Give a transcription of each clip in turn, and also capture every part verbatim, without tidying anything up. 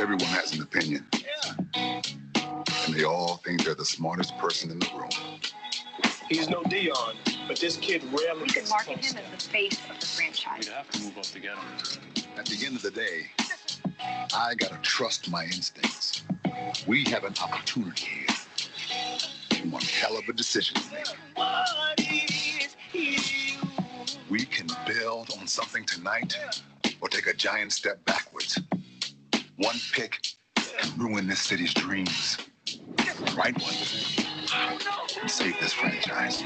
Everyone has an opinion. And they all think they're the smartest person in the room. He's no Dion, but this kid rarely We could market him as the face of the franchise. We'd have to move up to get him. At the end of the day, I gotta trust my instincts. We have an opportunity here. One hell of a decision to make. We can build on something tonight or take a giant step backwards. One pick can ruin this city's dreams. The right one can save this franchise.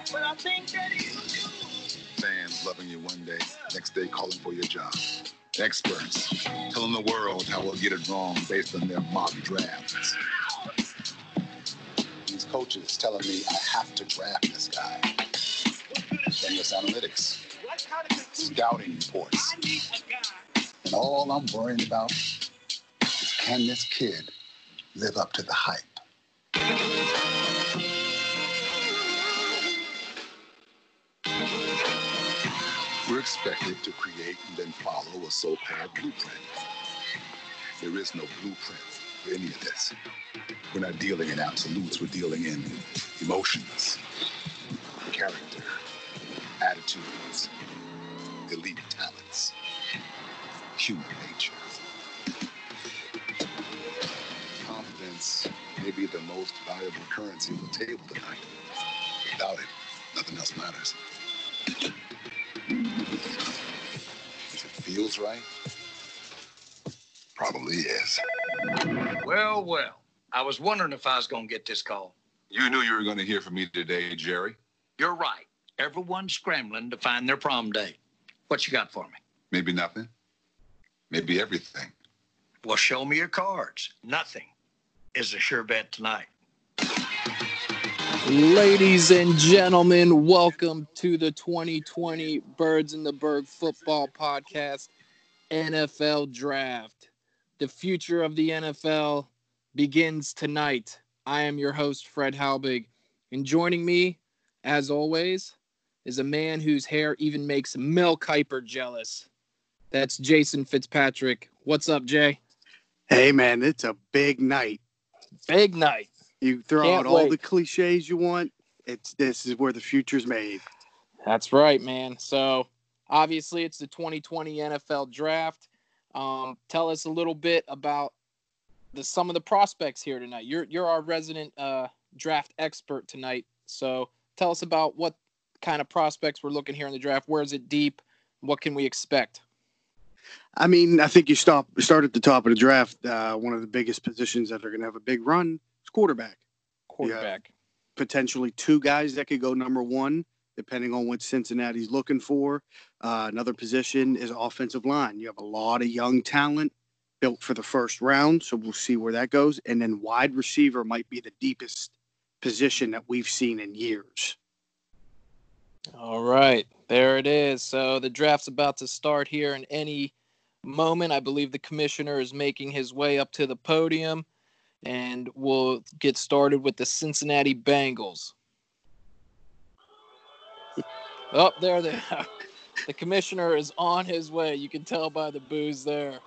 Fans loving you one day, next day calling for your job. Experts telling the world how we'll get it wrong based on their mock drafts. These coaches telling me I have to draft this guy. Endless analytics, scouting reports. And all I'm worrying about is, can this kid live up to the hype? We're expected to create and then follow a so-called blueprint. There is no blueprint for any of this. We're not dealing in absolutes, we're dealing in emotions, character, attitudes, elite talents, human nature. Confidence may be the most valuable currency on the table tonight. Without it, nothing else matters. If it feels right, probably is. Well, well, I was wondering if I was going to get this call. You knew you were going to hear from me today, Jerry. You're right. Everyone's scrambling to find their prom date. What you got for me? Maybe nothing. Maybe everything. Well, show me your cards. Nothing is a sure bet tonight. Ladies and gentlemen, welcome to the twenty twenty Birds in the Berg Football Podcast N F L Draft. The future of the N F L begins tonight. I am your host, Fred Halbig, and joining me, as always, is a man whose hair even makes Mel Kiper jealous. That's Jason Fitzpatrick. What's up, Jay? Hey, man, it's a big night. Big night. You throw Can't out all wait. the cliches you want. It's this is where the future's made. That's right, man. So obviously it's the twenty twenty N F L Draft. Um, tell us a little bit about the some of the prospects here tonight. You're you're our resident uh, draft expert tonight. So tell us about what kind of prospects we're looking here in the draft. Where is it deep? What can we expect? I mean, I think you stop start at the top of the draft. Uh, one of the biggest positions that are going to have a big run is quarterback. Quarterback. Potentially two guys that could go number one, depending on what Cincinnati's looking for. Uh, another position is offensive line. You have a lot of young talent built for the first round, so we'll see where that goes. And then wide receiver might be the deepest position that we've seen in years. All right, there it is. So the draft's about to start here in any moment. I believe the commissioner is making his way up to the podium, and we'll get started with the Cincinnati Bengals. Oh, there they are. The commissioner is on his way. You can tell by the boos there.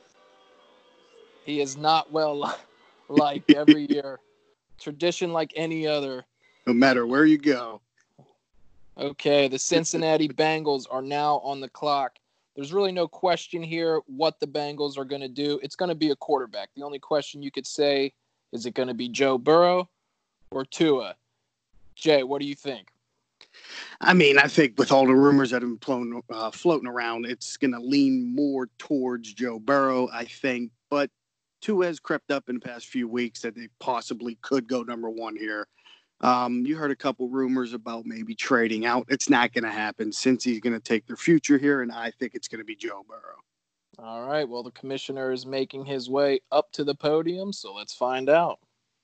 He is not well liked every year. Tradition like any other. No matter where you go. Okay, the Cincinnati Bengals are now on the clock. There's really no question here what the Bengals are going to do. It's going to be a quarterback. The only question you could say, is it going to be Joe Burrow or Tua? Jay, what do you think? I mean, I think with all the rumors that have been flown, uh, floating around, it's going to lean more towards Joe Burrow, I think. But Tua has crept up in the past few weeks that they possibly could go number one here. Um, you heard a couple rumors about maybe trading out. It's not going to happen since he's going to take their future here, and I think it's going to be Joe Burrow. All right, well, the commissioner is making his way up to the podium, so let's find out.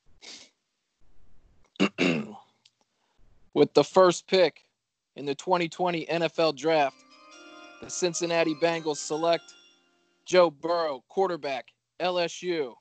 With the first pick in the twenty twenty N F L Draft, the Cincinnati Bengals select Joe Burrow, quarterback, L S U.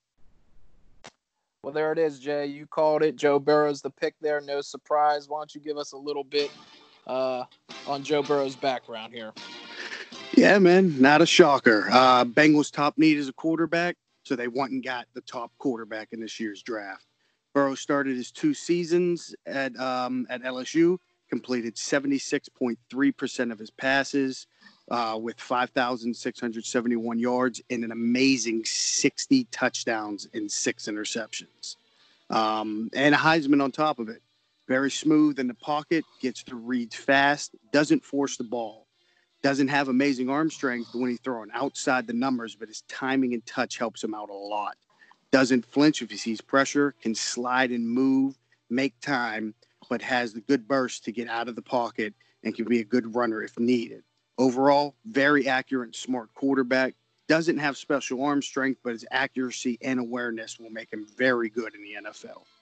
Well, there it is, Jay. You called it. Joe Burrow's the pick there. No surprise. Why don't you give us a little bit uh, on Joe Burrow's background here? Yeah, man, not a shocker. Uh, Bengals' top need is a quarterback. so they went and got the top quarterback in this year's draft. Burrow started his two seasons at um, at L S U, completed seventy-six point three percent of his passes uh, with five thousand six hundred seventy-one yards and an amazing sixty touchdowns and six interceptions. Um, and a Heisman on top of it. Very smooth in the pocket, gets through reads fast, doesn't force the ball, doesn't have amazing arm strength when he's throwing outside the numbers, but his timing and touch helps him out a lot. Doesn't flinch if he sees pressure, can slide and move, make time, but has the good burst to get out of the pocket and can be a good runner if needed. Overall, very accurate and smart quarterback. Doesn't have special arm strength, but his accuracy and awareness will make him very good in the N F L.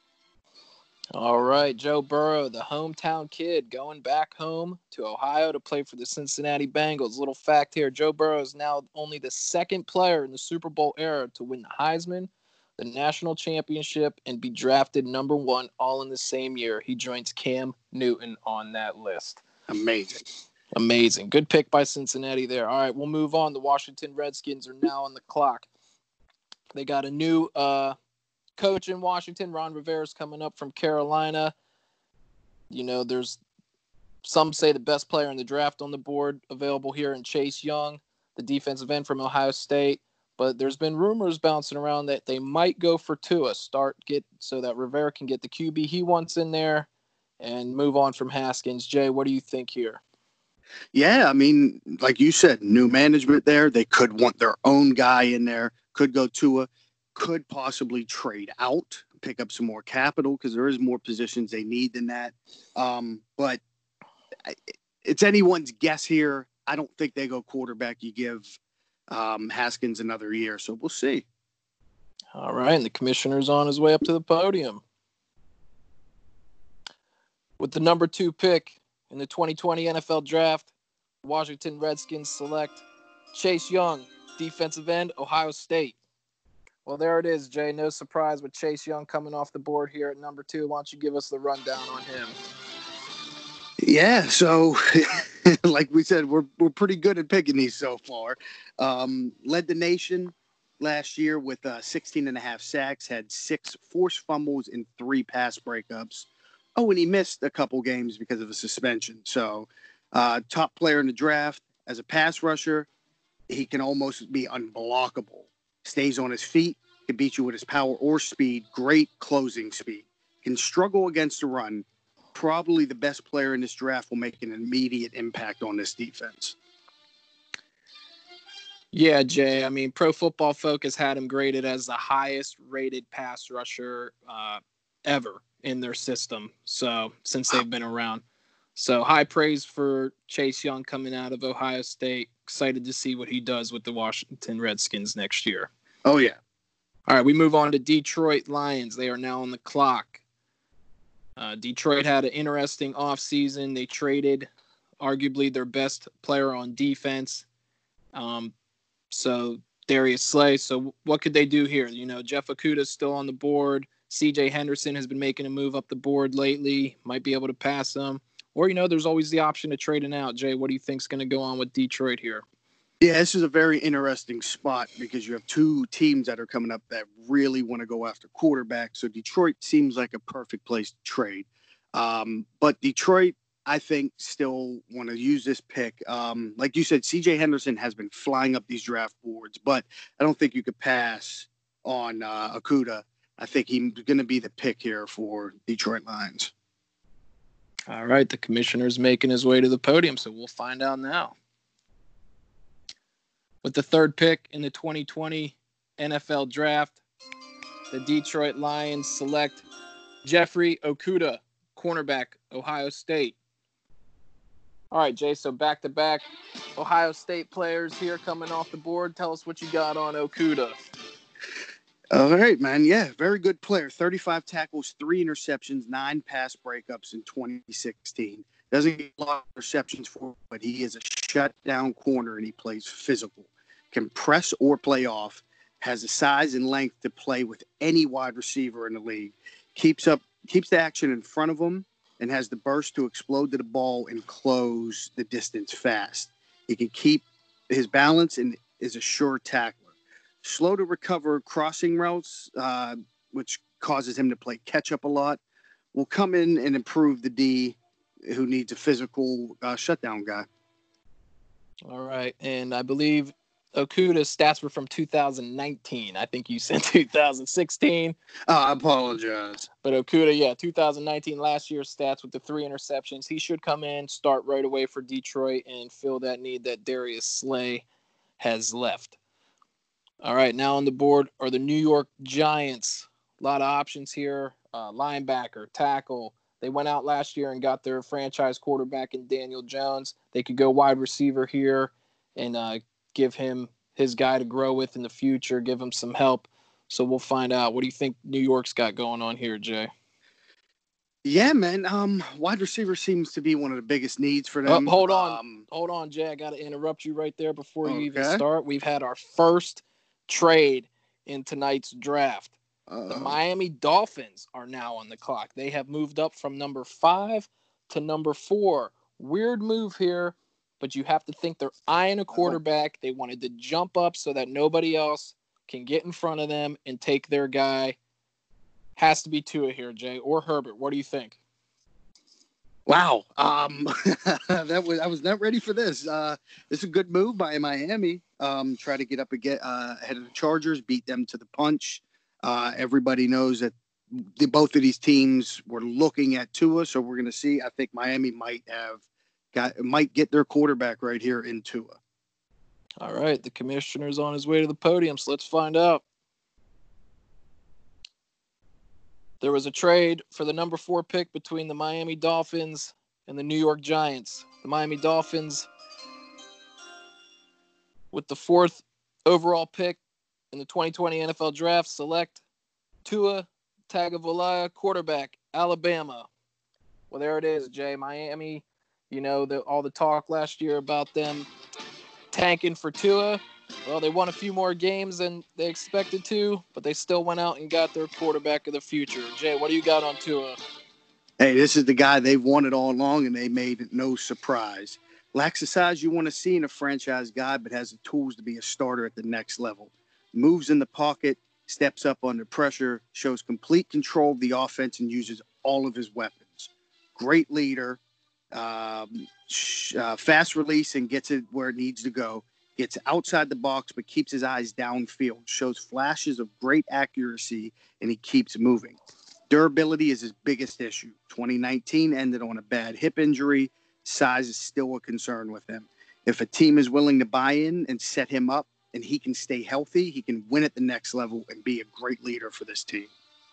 All right, Joe Burrow, the hometown kid, going back home to Ohio to play for the Cincinnati Bengals. Little fact here, Joe Burrow is now only the second player in the Super Bowl era to win the Heisman, the national championship, and be drafted number one all in the same year. He joins Cam Newton on that list. Amazing. Amazing. Good pick by Cincinnati there. All right, we'll move on. The Washington Redskins are now on the clock. They got a new uh, coach in Washington. Ron Rivera's coming up from Carolina. You know, there's some say the best player in the draft on the board available here in Chase Young, the defensive end from Ohio State. But there's been rumors bouncing around that they might go for Tua, start get so that Rivera can get the Q B he wants in there and move on from Haskins. Jay, what do you think here? Yeah, I mean, like you said, new management there. They could want their own guy in there, could go Tua, could possibly trade out, pick up some more capital because there is more positions they need than that. Um, but it's anyone's guess here. I don't think they go quarterback. You give um, Haskins another year, so we'll see. All right, and the commissioner's on his way up to the podium. With the number two pick in the twenty twenty N F L Draft, Washington Redskins select Chase Young, defensive end, Ohio State. Well, there it is, Jay. No surprise with Chase Young coming off the board here at number two. Why don't you give us the rundown on him? Yeah, so like we said, we're we're pretty good at picking these so far. Um, led the nation last year with uh, sixteen and a half sacks, had six forced fumbles and three pass breakups. Oh, and he missed a couple games because of a suspension. So uh, top player in the draft. As a pass rusher, he can almost be unblockable. Stays on his feet, can beat you with his power or speed. Great closing speed. Can struggle against the run. Probably the best player in this draft, will make an immediate impact on this defense. Yeah, Jay. I mean, Pro Football Focus had him graded as the highest rated pass rusher uh, ever in their system. So since they've been around. So high praise for Chase Young coming out of Ohio State. Excited to see what he does with the Washington Redskins next year. Oh, yeah. All right, we move on to Detroit Lions. They are now on the clock. Uh, Detroit had an interesting offseason. They traded arguably their best player on defense. Um, so Darius Slay. So what could they do here? You know, Jeff Okudah is still on the board. C J Henderson has been making a move up the board lately. Might be able to pass them. Or, you know, there's always the option of trading out. Jay, what do you think is going to go on with Detroit here? Yeah, this is a very interesting spot because you have two teams that are coming up that really want to go after quarterback. So Detroit seems like a perfect place to trade. Um, but Detroit, I think, still want to use this pick. Um, like you said, C J Henderson has been flying up these draft boards, but I don't think you could pass on uh, Okudah. I think he's going to be the pick here for Detroit Lions. All right, the commissioner's making his way to the podium, so we'll find out now. With the third pick in the twenty twenty N F L Draft, the Detroit Lions select Jeffrey Okudah, cornerback, Ohio State. All right, Jay, so back-to-back Ohio State players here coming off the board. Tell us what you got on Okudah. All right, man. Yeah, very good player. thirty-five tackles, three interceptions, nine pass breakups in twenty sixteen. Doesn't get a lot of receptions for, but he is a shutdown corner and he plays physical. Can press or play off. Has the size and length to play with any wide receiver in the league. Keeps up, keeps the action in front of him and has the burst to explode to the ball and close the distance fast. He can keep his balance and is a sure tackler. slow to recover crossing routes, uh, which causes him to play catch up a lot, will come in and improve the D, who needs a physical uh, shutdown guy. All right. And I believe Okuda's stats were from two thousand nineteen. I think you said two thousand sixteen. Uh, I apologize. But Okuda, yeah, two thousand nineteen, last year's stats with the three interceptions. He should come in, start right away for Detroit, and fill that need that Darius Slay has left. All right, now on the board are the New York Giants. A lot of options here. Uh, linebacker, tackle. They went out last year and got their franchise quarterback in Daniel Jones. They could go wide receiver here and uh, give him his guy to grow with in the future, give him some help. So we'll find out. What do you think New York's got going on here, Jay? Yeah, man. Um, wide receiver seems to be one of the biggest needs for them. Oh, hold on. Um, hold on, Jay. I got to interrupt you right there before you even okay. start. We've had our first trade in tonight's draft. uh, The Miami Dolphins are now on the clock. They have moved up from number five to number four. Weird move here, but you have to think they're eyeing a quarterback. They wanted to jump up so that nobody else can get in front of them and take their guy. Has to be Tua here, Jay, or Herbert. What do you think? Wow. Um, that was I was not ready for this. Uh, this is a good move by Miami. Um, try to get up and get uh, ahead of the Chargers, beat them to the punch. Uh, everybody knows that the, both of these teams were looking at Tua, so we're going to see. I think Miami might have got might get their quarterback right here in Tua. All right, the commissioner's on his way to the podium, so let's find out. There was a trade for the number four pick between the Miami Dolphins and the New York Giants. The Miami Dolphins, with the fourth overall pick in the twenty twenty N F L Draft, select Tua Tagovailoa, quarterback, Alabama. Well, there it is, Jay. Miami, you know, the, all the talk last year about them tanking for Tua. Well, they won a few more games than they expected to, but they still went out and got their quarterback of the future. Jay, what do you got on Tua? Hey, this is the guy they've wanted all along, and they made it no surprise. Lacks the size you want to see in a franchise guy, but has the tools to be a starter at the next level. Moves in the pocket, steps up under pressure, shows complete control of the offense, and uses all of his weapons. Great leader, um, sh- uh, fast release and gets it where it needs to go. Gets outside the box, but keeps his eyes downfield. Shows flashes of great accuracy, and he keeps moving. Durability is his biggest issue. twenty nineteen ended on a bad hip injury. Size is still a concern with him. If a team is willing to buy in and set him up, and he can stay healthy, he can win at the next level and be a great leader for this team.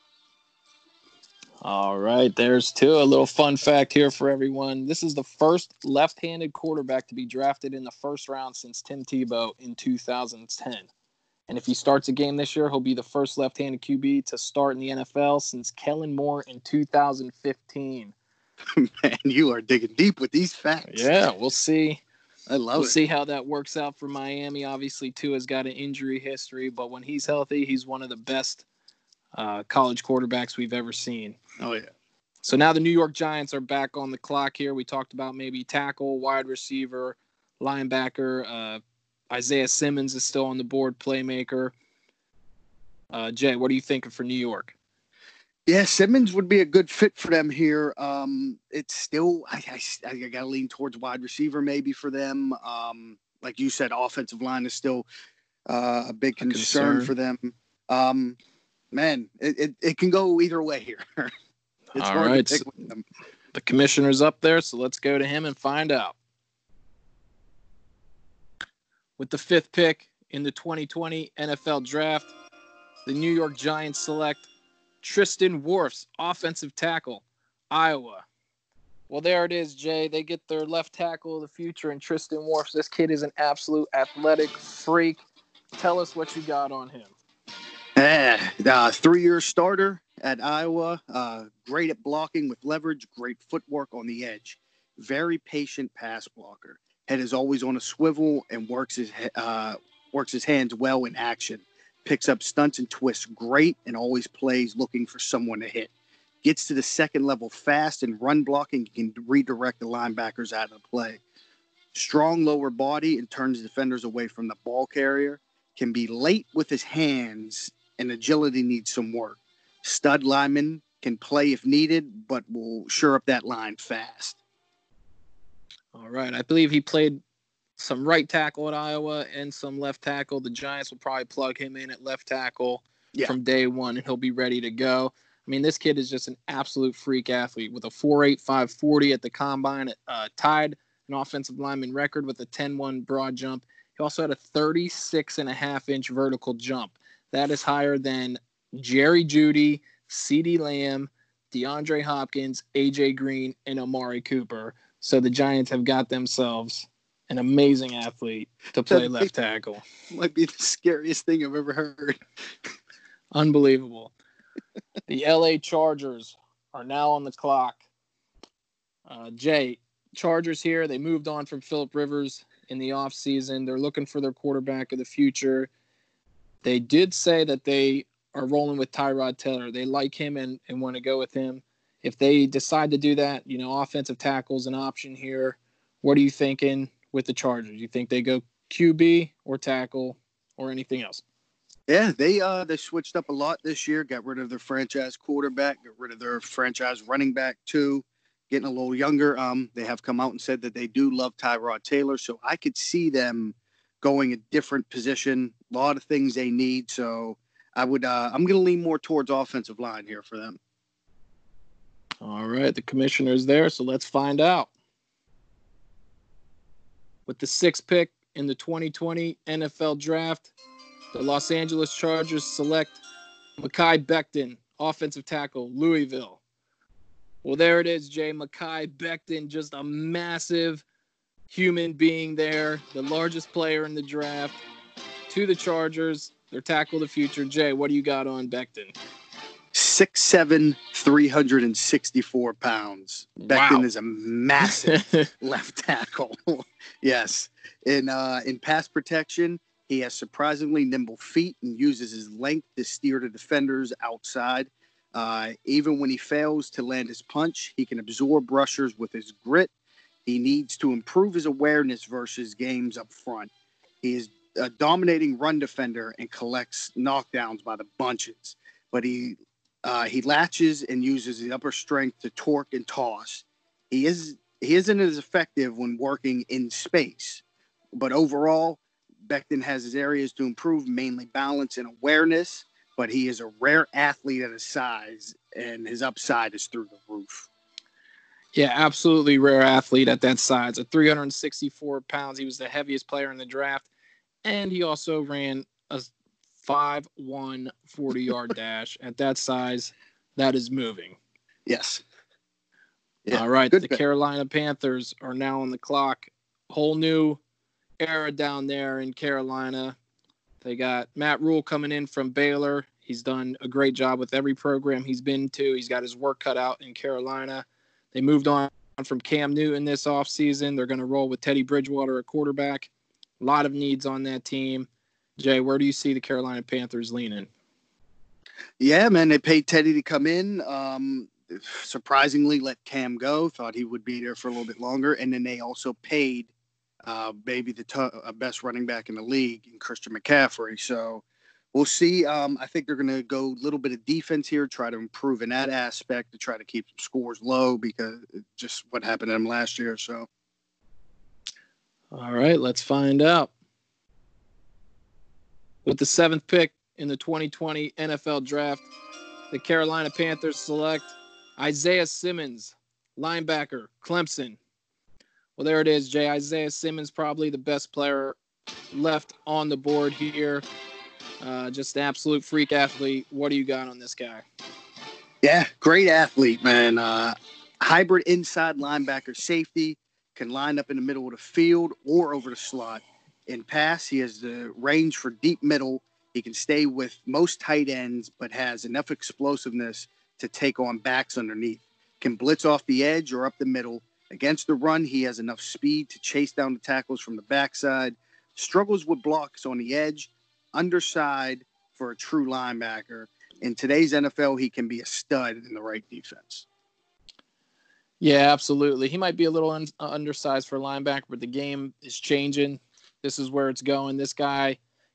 All right, there's Tua. A little fun fact here for everyone. This is the first left-handed quarterback to be drafted in the first round since Tim Tebow in two thousand ten. And if he starts a game this year, he'll be the first left-handed Q B to start in the N F L since Kellen Moore in two thousand fifteen. Man, you are digging deep with these facts. Yeah, we'll see. I love we'll it. see how that works out for Miami. Obviously, Tua's got an injury history, but when he's healthy, he's one of the best uh, college quarterbacks we've ever seen. Oh, yeah. So now the New York Giants are back on the clock here. We talked about maybe tackle, wide receiver, linebacker. Uh, Isaiah Simmons is still on the board, playmaker. Uh, Jay, what are you thinking for New York? Yeah, Simmons would be a good fit for them here. Um, it's still, I, I, I got to lean towards wide receiver maybe for them. Um, like you said, offensive line is still uh, a big concern, concern for them. Um, man, it, it, it can go either way here. It's All hard right. to pick with them. The commissioner's up there, so let's go to him and find out. With the fifth pick in the twenty twenty N F L Draft, the New York Giants select Tristan Wirfs, offensive tackle, Iowa. Well, there it is, Jay. They get their left tackle of the future in Tristan Wirfs. This kid is an absolute athletic freak. Tell us what you got on him. Yeah, uh, three-year starter at Iowa. Uh, great at blocking with leverage. Great footwork on the edge. Very patient pass blocker. Head is always on a swivel and works his uh, works his hands well in action. Picks up stunts and twists great and always plays looking for someone to hit. Gets to the second level fast and run blocking. Can redirect the linebackers out of the play. Strong lower body and turns defenders away from the ball carrier. can be late with his hands, and agility needs some work. Stud lineman can play if needed, but will shore up that line fast. All right. I believe he played some right tackle at Iowa and some left tackle. The Giants will probably plug him in at left tackle yeah. from day one, and he'll be ready to go. I mean, this kid is just an absolute freak athlete with a four eight, five forty at the combine, uh, tied an offensive lineman record with a ten one broad jump. He also had a thirty-six and a half inch vertical jump. That is higher than Jerry Jeudy, CeeDee Lamb, DeAndre Hopkins, A J Green, and Amari Cooper. So the Giants have got themselves an amazing athlete to play left tackle. Might be the scariest thing I've ever heard. Unbelievable. The L A Chargers are now on the clock. Uh, Jay, Chargers here. They moved on from Phillip Rivers in the offseason. They're looking for their quarterback of the future. They did say that they are rolling with Tyrod Taylor. They like him and, and want to go with him. If they decide to do that, you know, offensive tackle's an option here. What are you thinking with the Chargers? You think they go Q B or tackle or anything else? Yeah, they uh they switched up a lot this year. Got rid of their franchise quarterback, got rid of their franchise running back too. Getting a little younger. Um, they have come out and said that they do love Tyrod Taylor, so I could see them going a different position. A lot of things they need, so I would. Uh, I'm going to lean more towards offensive line here for them. All right, the commissioner's there, so let's find out. With the sixth pick in the twenty twenty N F L Draft, the Los Angeles Chargers select Mekhi Becton, offensive tackle, Louisville. Well, there it is, Jay. Mekhi Becton, just a massive human being there, the largest player in the draft, to the Chargers, their tackle of the future. Jay, what do you got on Becton? six seven, three hundred sixty-four pounds. Becton Wow. is a massive left tackle. Yes. In uh, in pass protection, he has surprisingly nimble feet and uses his length to steer the defenders outside. Uh, even when he fails to land his punch, he can absorb rushers with his grit. He needs to improve his awareness versus games up front. He is a dominating run defender and collects knockdowns by the bunches, but he uh, he latches and uses the upper strength to torque and toss. He is he isn't as effective when working in space, but overall, Becton has his areas to improve, mainly balance and awareness. But he is a rare athlete at his size, and his upside is through the roof. Yeah, absolutely rare athlete at that size. At three hundred sixty-four pounds, he was the heaviest player in the draft, and he also ran a five one forty-yard dash. At that size, that is moving. Yes. Yeah, all right, the pick. Carolina Panthers are now on the clock. Whole new era down there in Carolina. They got Matt Rule coming in from Baylor. He's done a great job with every program he's been to. He's got his work cut out in Carolina. They moved on from Cam Newton this offseason. They're going to roll with Teddy Bridgewater at quarterback. A lot of needs on that team. Jay, where do you see the Carolina Panthers leaning? Yeah, man, they paid Teddy to come in. Um, surprisingly, let Cam go. Thought he would be there for a little bit longer. And then they also paid Uh, maybe the t- uh, best running back in the league in Christian McCaffrey. So we'll see. Um, I think they're going to go a little bit of defense here, try to improve in that aspect to try to keep some scores low because just what happened to them last year. So. All right, let's find out. With the seventh pick in the twenty twenty N F L Draft, the Carolina Panthers select Isaiah Simmons, linebacker, Clemson. Well, there it is, Jay. Isaiah Simmons, probably the best player left on the board here. Uh, just an absolute freak athlete. What do you got on this guy? Yeah, great athlete, man. Uh, hybrid inside linebacker safety, can line up in the middle of the field or over the slot. In pass, he has the range for deep middle. He can stay with most tight ends, but has enough explosiveness to take on backs underneath. Can blitz off the edge or up the middle. Against the run, he has enough speed to chase down the tackles from the backside. Struggles with blocks on the edge. Underside for a true linebacker. In today's N F L, he can be a stud in the right defense. Yeah, absolutely. He might be a little un- undersized for a linebacker, but the game is changing. This is where it's going. This guy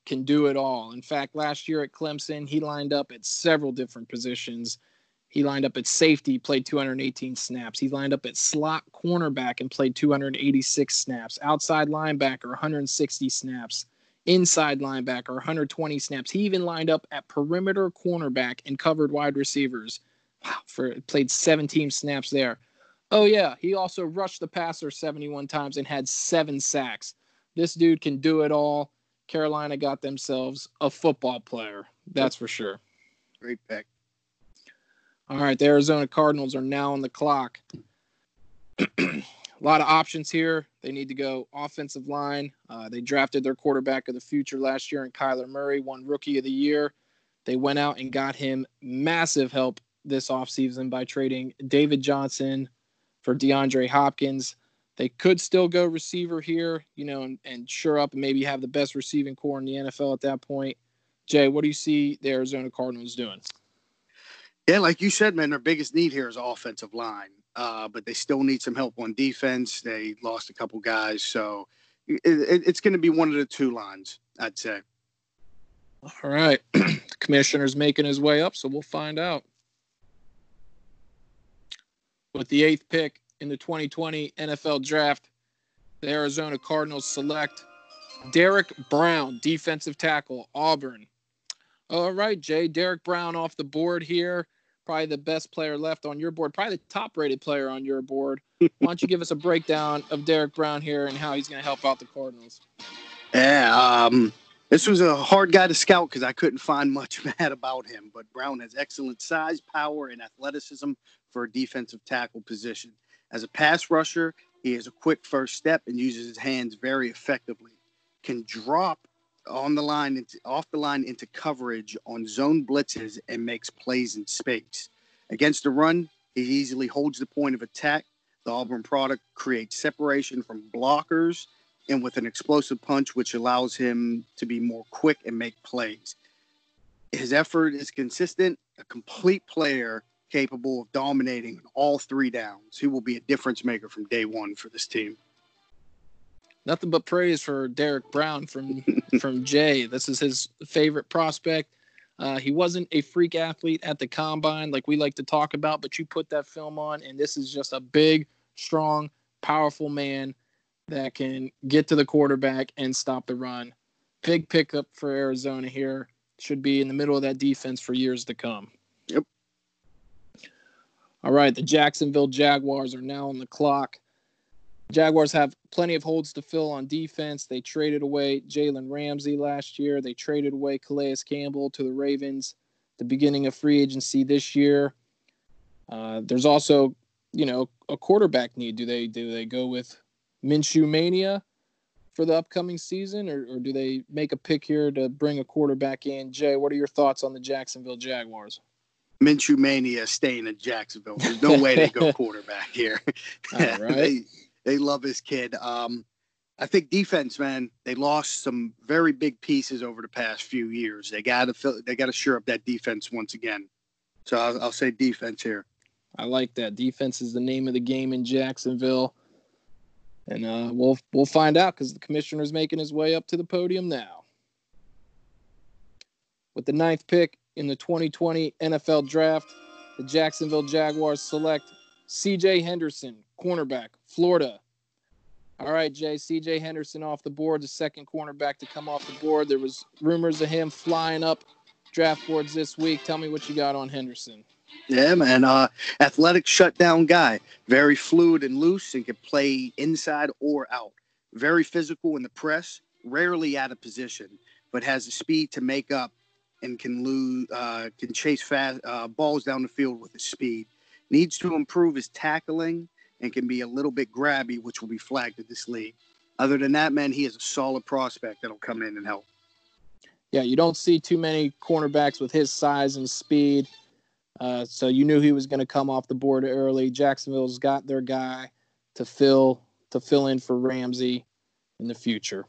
can do it all. In fact, last year at Clemson, he lined up at several different positions. He lined up at safety, played two hundred eighteen snaps. He lined up at slot cornerback and played two hundred eighty-six snaps. Outside linebacker, one hundred sixty snaps. Inside linebacker, one hundred twenty snaps. He even lined up at perimeter cornerback and covered wide receivers. Wow, for played seventeen snaps there. Oh, yeah, he also rushed the passer seventy-one times and had seven sacks. This dude can do it all. Carolina got themselves a football player. That's for sure. Great pick. All right, the Arizona Cardinals are now on the clock. A lot of options here. They need to go offensive line. Uh, they drafted their quarterback of the future last year in Kyler Murray, won Rookie of the Year. They went out and got him massive help this offseason by trading David Johnson for DeAndre Hopkins. They could still go receiver here, you know, and, and sure up and maybe have the best receiving core in the N F L at that point. Jay, what do you see the Arizona Cardinals doing? Yeah, like you said, man, their biggest need here is offensive line. Uh, but they still need some help on defense. They lost a couple guys. So it, it, it's going to be one of the two lines, I'd say. All right. The commissioner's making his way up, so we'll find out. With the eighth pick in the twenty twenty N F L Draft, the Arizona Cardinals select Derek Brown, defensive tackle, Auburn. All right, Jay, Derek Brown off the board here. Probably the best player left on your board, probably the top-rated player on your board. Why don't you give us a breakdown of Derek Brown here and how he's going to help out the Cardinals? Yeah, um, this was a hard guy to scout because I couldn't find much bad about him. But Brown has excellent size, power, and athleticism for a defensive tackle position. As a pass rusher, he has a quick first step and uses his hands very effectively. Can drop on the line, into, off the line into coverage on zone blitzes and makes plays in space. Against the run, he easily holds the point of attack. The Auburn product creates separation from blockers and with an explosive punch, which allows him to be more quick and make plays. His effort is consistent, a complete player capable of dominating all three downs. He will be a difference maker from day one for this team. Nothing but praise for Derek Brown from from Jay. This is his favorite prospect. Uh, he wasn't a freak athlete at the combine like we like to talk about, but you put that film on, and this is just a big, strong, powerful man that can get to the quarterback and stop the run. Big pickup for Arizona here. Should be in the middle of that defense for years to come. Yep. All right, the Jacksonville Jaguars are now on the clock. Jaguars have plenty of holes to fill on defense. They traded away Jalen Ramsey last year. They traded away Calais Campbell to the Ravens at the beginning of free agency this year. Uh, there's also, you know, a quarterback need. Do they do they go with Minshew Mania for the upcoming season, or, or do they make a pick here to bring a quarterback in? Jay, what are your thoughts on the Jacksonville Jaguars? Minshew Mania staying in Jacksonville. There's no way they go quarterback here. All right. they, They love his kid. Um, I think defense, man, they lost some very big pieces over the past few years. They got to fill, they got to shore up that defense once again. So I'll, I'll say defense here. I like that. Defense is the name of the game in Jacksonville, and uh, we'll we'll find out because the commissioner's making his way up to the podium now. With the ninth pick in the twenty twenty N F L Draft, the Jacksonville Jaguars select C J Henderson, cornerback, Florida. All right, Jay, C J Henderson off the board, the second cornerback to come off the board. There was rumors of him flying up draft boards this week. Tell me what you got on Henderson. Yeah, man. Uh, athletic shutdown guy. Very fluid and loose and can play inside or out. Very physical in the press, rarely out of position, but has the speed to make up and can lose, uh, can chase fast uh, balls down the field with his speed. Needs to improve his tackling and can be a little bit grabby, which will be flagged in this league. Other than that, man, he is a solid prospect that'll come in and help. Yeah, you don't see too many cornerbacks with his size and speed. Uh, so you knew he was going to come off the board early. Jacksonville's got their guy to fill to fill in for Ramsey in the future.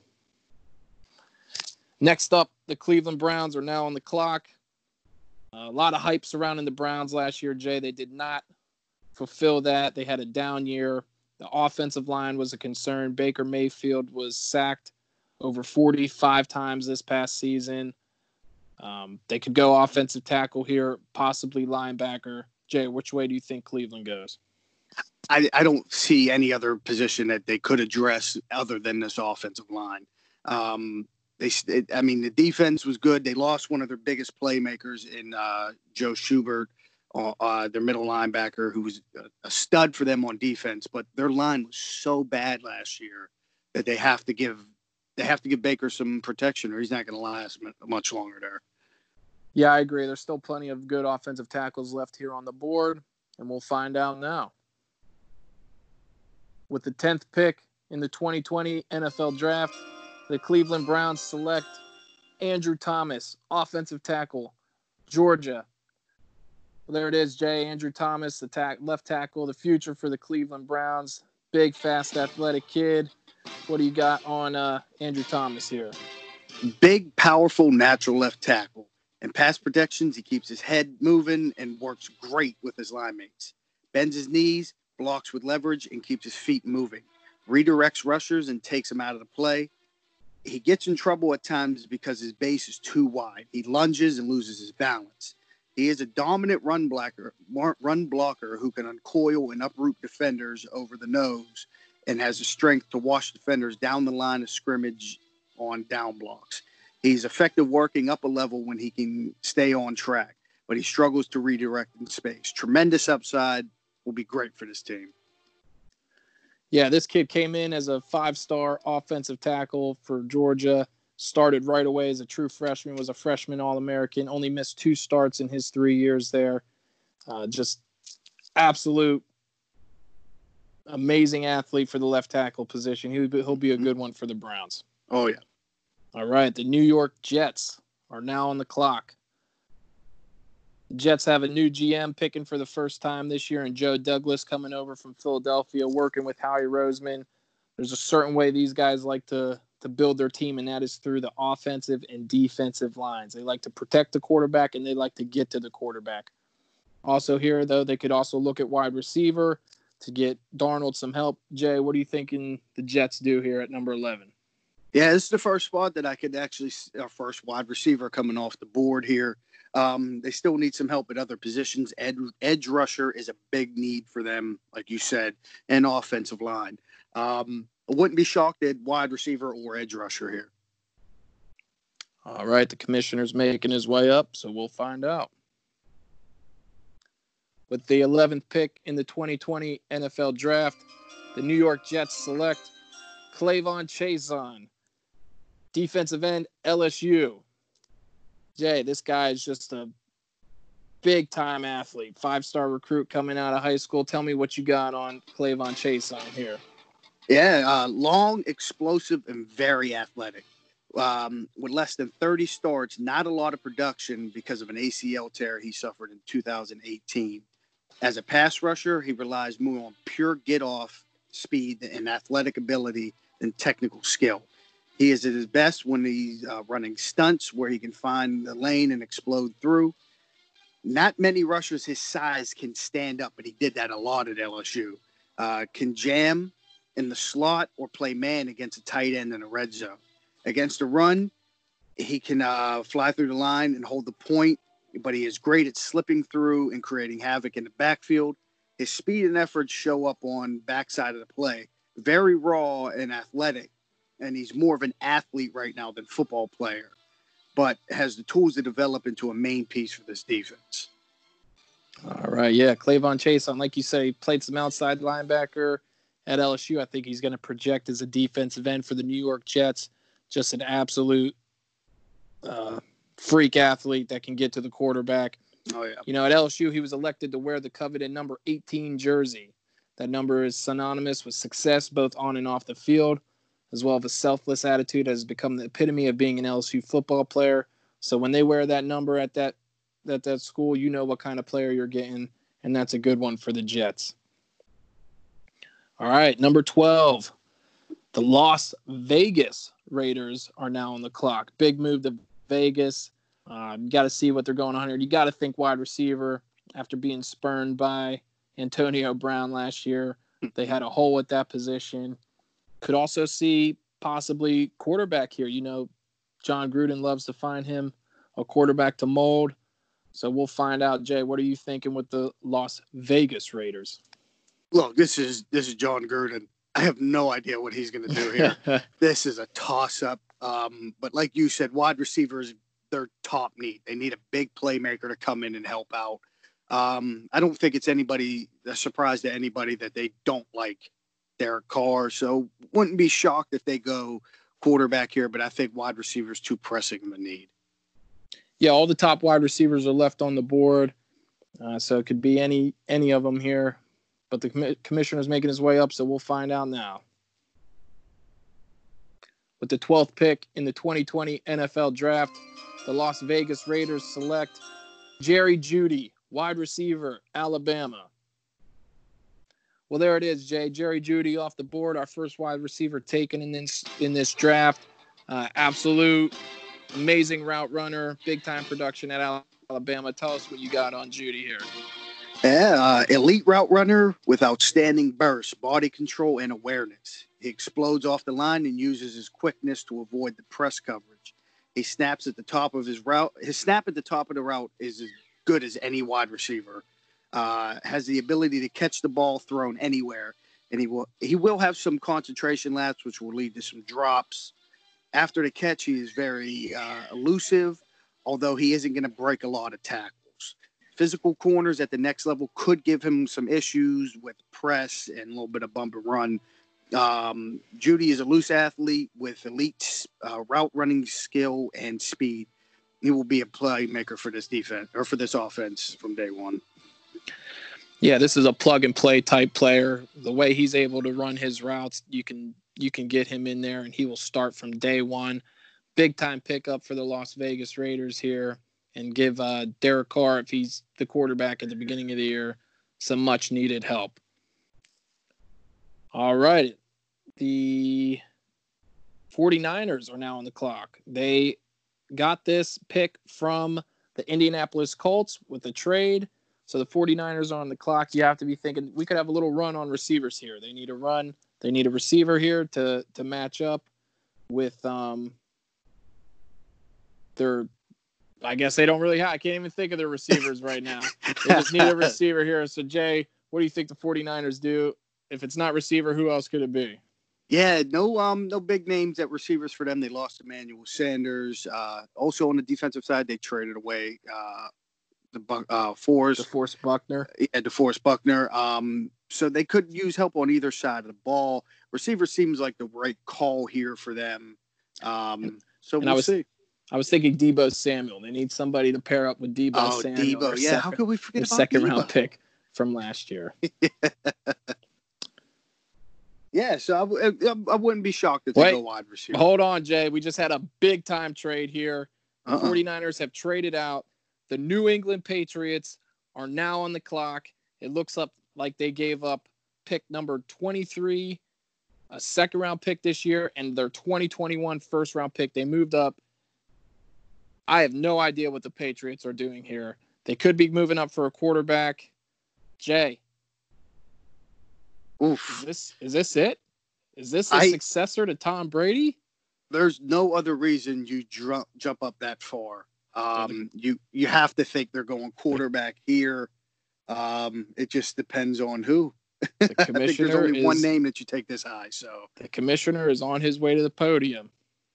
Next up, the Cleveland Browns are now on the clock. Uh, a lot of hype surrounding the Browns last year, Jay. They did not fulfill that. They had a down year. The offensive line was a concern. Baker Mayfield was sacked over forty-five times this past season. Um, they could go offensive tackle here, possibly linebacker. Jay, which way do you think Cleveland goes? I, I don't see any other position that they could address other than this offensive line. Um, they, it, I mean, the defense was good. They lost one of their biggest playmakers in uh, Joe Schubert, uh, uh, their middle linebacker, who was a, a stud for them on defense. But their line was so bad last year that they have to give they have to give Baker some protection, or he's not going to last much longer there. Yeah, I agree. There's still plenty of good offensive tackles left here on the board, and we'll find out now. With the tenth pick in the twenty twenty N F L Draft, the Cleveland Browns select Andrew Thomas, offensive tackle, Georgia. Well, there it is, Jay. Andrew Thomas, the ta- left tackle, the future for the Cleveland Browns. Big, fast, athletic kid. What do you got on uh, Andrew Thomas here? Big, powerful, natural left tackle. In pass protections, he keeps his head moving and works great with his line mates. Bends his knees, blocks with leverage, and keeps his feet moving. Redirects rushers and takes them out of the play. He gets in trouble at times because his base is too wide. He lunges and loses his balance. He is a dominant run blocker, run blocker who can uncoil and uproot defenders over the nose and has the strength to wash defenders down the line of scrimmage on down blocks. He's effective working up a level when he can stay on track, but he struggles to redirect in space. Tremendous upside, will be great for this team. Yeah, this kid came in as a five-star offensive tackle for Georgia, started right away as a true freshman, was a freshman All-American, only missed two starts in his three years there. Uh, just absolute amazing athlete for the left tackle position. He'll be, he'll be a good one for the Browns. Oh, yeah. All right, the New York Jets are now on the clock. The Jets have a new G M picking for the first time this year, and Joe Douglas coming over from Philadelphia, working with Howie Roseman. There's a certain way these guys like to, to build their team, and that is through the offensive and defensive lines. They like to protect the quarterback, and they like to get to the quarterback. Also here, though, they could also look at wide receiver to get Darnold some help. Jay, what are you thinking the Jets do here at number eleven? Yeah, this is the first spot that I could actually – our first wide receiver coming off the board here. Um, they still need some help at other positions. Ed, edge rusher is a big need for them, like you said, and offensive line. Um, I wouldn't be shocked at wide receiver or edge rusher here. All right, the commissioner's making his way up, so we'll find out. With the eleventh pick in the twenty twenty N F L Draft, the New York Jets select Clavon Chaisson, defensive end, L S U. Jay, this guy is just a big-time athlete, five-star recruit coming out of high school. Tell me what you got on Clavon Chaisson here. Yeah, uh, long, explosive, and very athletic. Um, with less than thirty starts, not a lot of production because of an A C L tear he suffered in two thousand eighteen. As a pass rusher, he relies more on pure get-off speed and athletic ability than technical skill. He is at his best when he's uh, running stunts where he can find the lane and explode through. Not many rushers his size can stand up, but he did that a lot at L S U. Uh, can jam in the slot or play man against a tight end in a red zone. Against a run, he can uh, fly through the line and hold the point, but he is great at slipping through and creating havoc in the backfield. His speed and effort show up on backside of the play. Very raw and athletic, and he's more of an athlete right now than football player, but has the tools to develop into a main piece for this defense. All right, yeah, Clavon Chaisson, like you say, played some outside linebacker at L S U. I think he's going to project as a defensive end for the New York Jets. Just an absolute uh, freak athlete that can get to the quarterback. Oh, yeah. You know, at L S U, he was elected to wear the coveted number eighteen jersey. That number is synonymous with success both on and off the field, as well as a selfless attitude that has become the epitome of being an L S U football player. So when they wear that number at that at that school, you know what kind of player you're getting, and that's a good one for the Jets. All right, number twelve. The Las Vegas Raiders are now on the clock. Big move to Vegas. Uh, you got to see what they're going on here. You got to think wide receiver after being spurned by Antonio Brown last year. They had a hole at that position. Could also see possibly quarterback here. You know, John Gruden loves to find him a quarterback to mold. So we'll find out. Jay, what are you thinking with the Las Vegas Raiders? Look, this is this is John Gruden. I have no idea what he's going to do here. This is a toss-up. Um, but like you said, wide receivers, they're top need. They need a big playmaker to come in and help out. Um, I don't think it's anybody a surprise to anybody that they don't like Derek Carr. So wouldn't be shocked if they go quarterback here, but I think wide receivers too pressing of a need. Yeah, all the top wide receivers are left on the board. Uh, so it could be any any of them here. But the com- commissioner's making his way up, so we'll find out now. With the twelfth pick in the twenty twenty N F L Draft, the Las Vegas Raiders select Jerry Jeudy, wide receiver, Alabama. Well, there it is, Jay. Jerry Jeudy off the board, our first wide receiver taken in this in this draft. Uh, absolute amazing route runner, big-time production at Alabama. Tell us what you got on Jeudy here. Yeah, uh, elite route runner with outstanding burst, body control, and awareness. He explodes off the line and uses his quickness to avoid the press coverage. He snaps at the top of his route. His snap at the top of the route is as good as any wide receiver. Uh, has the ability to catch the ball thrown anywhere, and he will he will have some concentration laps, which will lead to some drops. After the catch, he is very uh, elusive, although he isn't going to break a lot of tackles. Physical corners at the next level could give him some issues with press and a little bit of bump and run. Um, Jeudy is a loose athlete with elite uh, route running skill and speed. He will be a playmaker for this defense or for this offense from day one. Yeah, this is a plug and play type player. The way he's able to run his routes, you can you can get him in there and he will start from day one. Big time pickup for the Las Vegas Raiders here. And give uh, Derek Carr, if he's the quarterback at the beginning of the year, some much-needed help. All right. The 49ers are now on the clock. They got this pick from the Indianapolis Colts with a trade. So the 49ers are on the clock. You have to be thinking, we could have a little run on receivers here. They need a run. They need a receiver here to, to match up with um, their – I guess they don't really have. I can't even think of their receivers right now. They just need a receiver here. So, Jay, what do you think the 49ers do? If it's not receiver, who else could it be? Yeah, no um, no big names at receivers for them. They lost Emmanuel Sanders. Uh, also on the defensive side, they traded away uh, the uh, Forrest. DeForest Buckner. Yeah, DeForest Buckner. Um, so they could use help on either side of the ball. Receiver seems like the right call here for them. Um, so and we'll I was, see. I was thinking Deebo Samuel. They need somebody to pair up with Deebo oh, Samuel. Deebo, yeah. Second, How could we forget about second Deebo? round pick from last year? Yeah, so I, w- I wouldn't be shocked if they Wait, go wide receiver. Hold on, Jay. We just had a big time trade here. The Uh-uh. 49ers have traded out. The New England Patriots are now on the clock. It looks up like they gave up pick number twenty-three, a second round pick this year, and their twenty twenty-one first round pick. They moved up. I have no idea what the Patriots are doing here. They could be moving up for a quarterback. Jay, Oof. is this is this it? Is this a I- successor to Tom Brady? There's no other reason you jump jump up that far. Um, you you have to think they're going quarterback here. Um, it just depends on who. The I think there's commissioner only is, one name that you take this high. So The commissioner is on his way to the podium.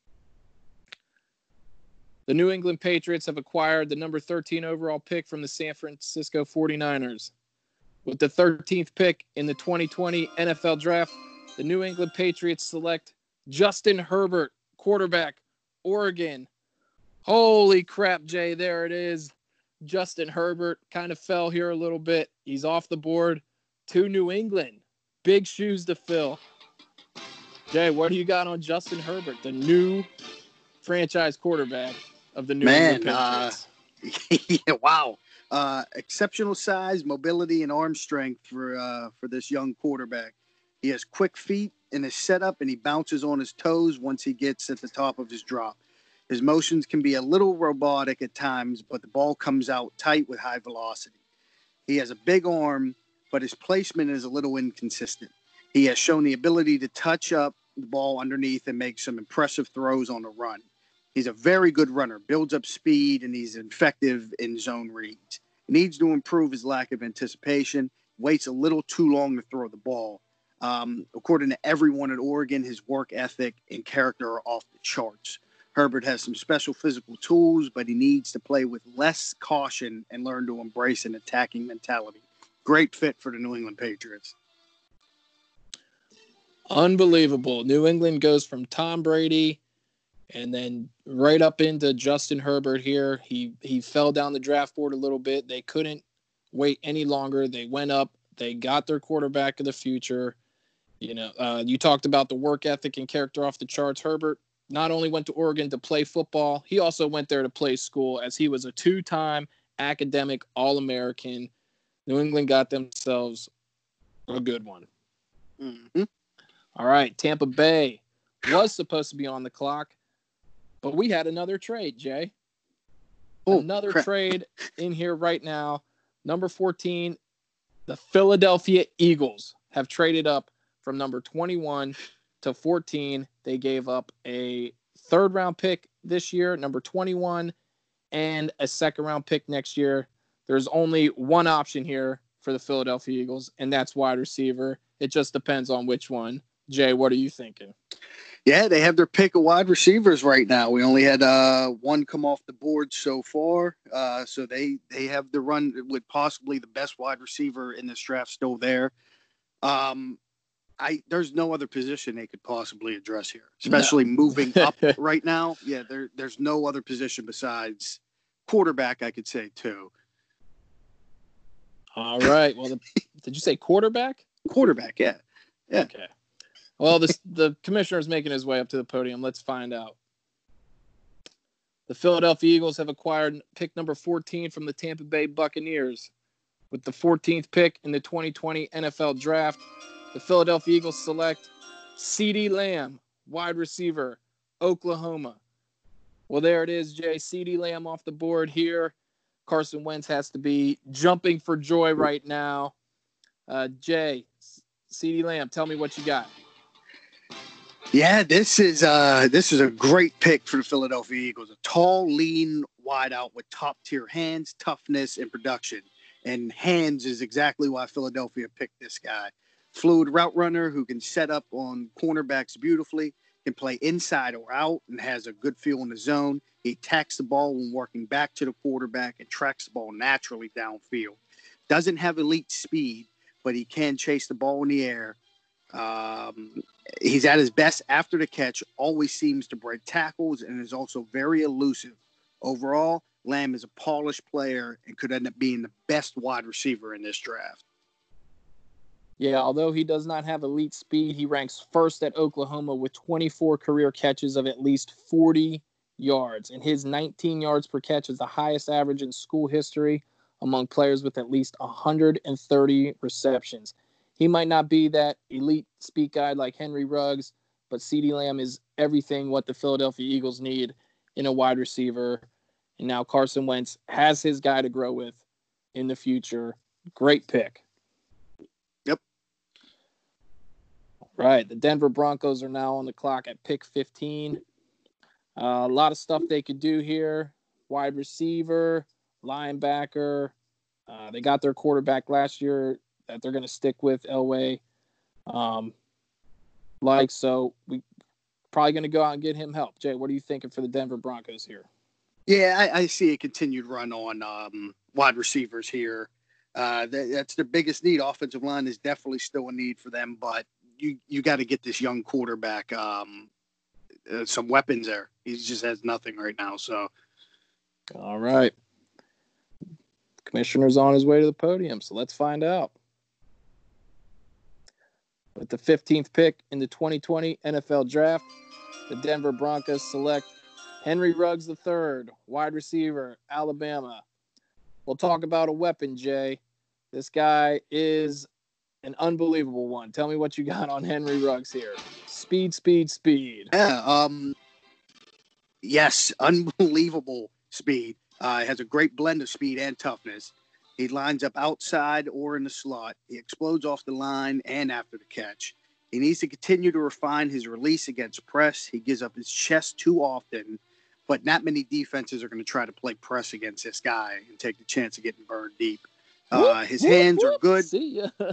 The New England Patriots have acquired the number thirteen overall pick from the San Francisco 49ers. With the thirteenth pick in the twenty twenty N F L Draft, the New England Patriots select Justin Herbert, quarterback, Oregon. Holy crap, Jay, there it is. Justin Herbert kind of fell here a little bit. He's off the board to New England. Big shoes to fill. Jay, what do you got on Justin Herbert, the new franchise quarterback of the New Man, England uh, Patriots? yeah, wow. Uh, exceptional size, mobility, and arm strength for uh, for this young quarterback. He has quick feet in his setup, and he bounces on his toes once he gets at the top of his drop. His motions can be a little robotic at times, but the ball comes out tight with high velocity. He has a big arm, but his placement is a little inconsistent. He has shown the ability to touch up the ball underneath and make some impressive throws on the run. He's a very good runner, builds up speed, and he's effective in zone reads. He needs to improve his lack of anticipation, waits a little too long to throw the ball. Um, according to everyone at Oregon, his work ethic and character are off the charts. Herbert has some special physical tools, but he needs to play with less caution and learn to embrace an attacking mentality. Great fit for the New England Patriots. Unbelievable. New England goes from Tom Brady and then right up into Justin Herbert here. He he fell down the draft board a little bit. They couldn't wait any longer. They went up. They got their quarterback of the future. You know, uh, you talked about the work ethic and character off the charts. Herbert not only went to Oregon to play football, he also went there to play school, as he was a two-time academic All-American. New England got themselves a good one. Mm-hmm. All right, Tampa Bay was supposed to be on the clock, but we had another trade, Jay. Oh, another crap. trade in here right now. Number fourteen, the Philadelphia Eagles have traded up from number twenty-one to fourteen. They gave up a third round pick this year, number twenty-one, and a second round pick next year. There's only one option here for the Philadelphia Eagles, and that's wide receiver. It just depends on which one. Jay, what are you thinking? Yeah, they have their pick of wide receivers right now. We only had uh, one come off the board so far. Uh, so they, they have the run with possibly the best wide receiver in this draft still there. Um, I There's no other position they could possibly address here, especially no. moving up right now. Yeah, there there's no other position besides quarterback, I could say, too. All right. Well, the, did you say quarterback? Quarterback, yeah. Yeah. Okay. Well, the, the commissioner is making his way up to the podium. Let's find out. The Philadelphia Eagles have acquired pick number fourteen from the Tampa Bay Buccaneers. With the fourteenth pick in the twenty twenty N F L Draft, the Philadelphia Eagles select CeeDee Lamb, wide receiver, Oklahoma. Well, there it is, Jay. CeeDee Lamb off the board here. Carson Wentz has to be jumping for joy right now. Uh, Jay, CeeDee Lamb, tell me what you got. Yeah, this is uh, this is a great pick for the Philadelphia Eagles. A tall, lean wideout with top-tier hands, toughness, and production. And hands is exactly why Philadelphia picked this guy. Fluid route runner who can set up on cornerbacks beautifully, can play inside or out, and has a good feel in the zone. He attacks the ball when working back to the quarterback and tracks the ball naturally downfield. Doesn't have elite speed, but he can chase the ball in the air. Um, he's at his best after the catch, always seems to break tackles, and is also very elusive. Overall, Lamb is a polished player and could end up being the best wide receiver in this draft. Yeah, although he does not have elite speed, he ranks first at Oklahoma with twenty-four career catches of at least forty yards. And his nineteen yards per catch is the highest average in school history among players with at least one hundred thirty receptions. He might not be that elite speed guy like Henry Ruggs, but CeeDee Lamb is everything what the Philadelphia Eagles need in a wide receiver. And now Carson Wentz has his guy to grow with in the future. Great pick. Yep. All right. The Denver Broncos are now on the clock at pick fifteen. Uh, a lot of stuff they could do here. Wide receiver, linebacker. Uh, they got their quarterback last year that they're going to stick with, Elway. Um, like, so we probably going to go out and get him help. Jay, what are you thinking for the Denver Broncos here? Yeah, I, I see a continued run on um, wide receivers here. Uh, that, that's their biggest need. Offensive line is definitely still a need for them, but you you got to get this young quarterback um, uh, some weapons there. He just has nothing right now. So, all right, Commissioner's on his way to the podium, so let's find out. With the fifteenth pick in the twenty twenty N F L Draft, the Denver Broncos select Henry Ruggs the third, wide receiver, Alabama. We'll talk about a weapon, Jay. This guy is an unbelievable one. Tell me what you got on Henry Ruggs here. Speed, speed, speed. Yeah, um, yes, unbelievable speed. Uh, has a great blend of speed and toughness. He lines up outside or in the slot. He explodes off the line and after the catch. He needs to continue to refine his release against press. He gives up his chest too often, but not many defenses are going to try to play press against this guy and take the chance of getting burned deep. Uh, Whoop, his whoop, hands whoop. are good. See ya.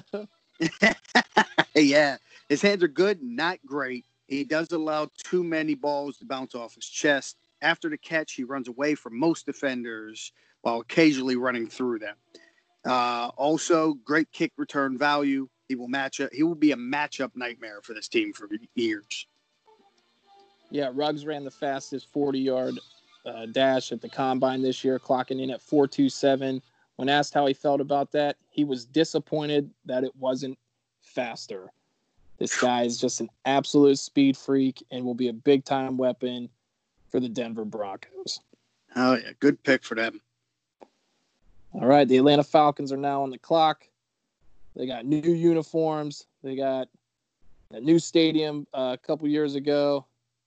Yeah, his hands are good, not great. He does allow too many balls to bounce off his chest. After the catch, he runs away from most defenders while occasionally running through them. Uh, also, great kick return value. He will match up. He will be a matchup nightmare for this team for years. Yeah, Ruggs ran the fastest forty-yard uh, dash at the Combine this year, clocking in at four two seven. When asked how he felt about that, he was disappointed that it wasn't faster. This guy is just an absolute speed freak and will be a big-time weapon for the Denver Broncos. Oh, yeah, good pick for them. All right, the Atlanta Falcons are now on the clock. They got new uniforms. They got a new stadium uh, a couple years ago.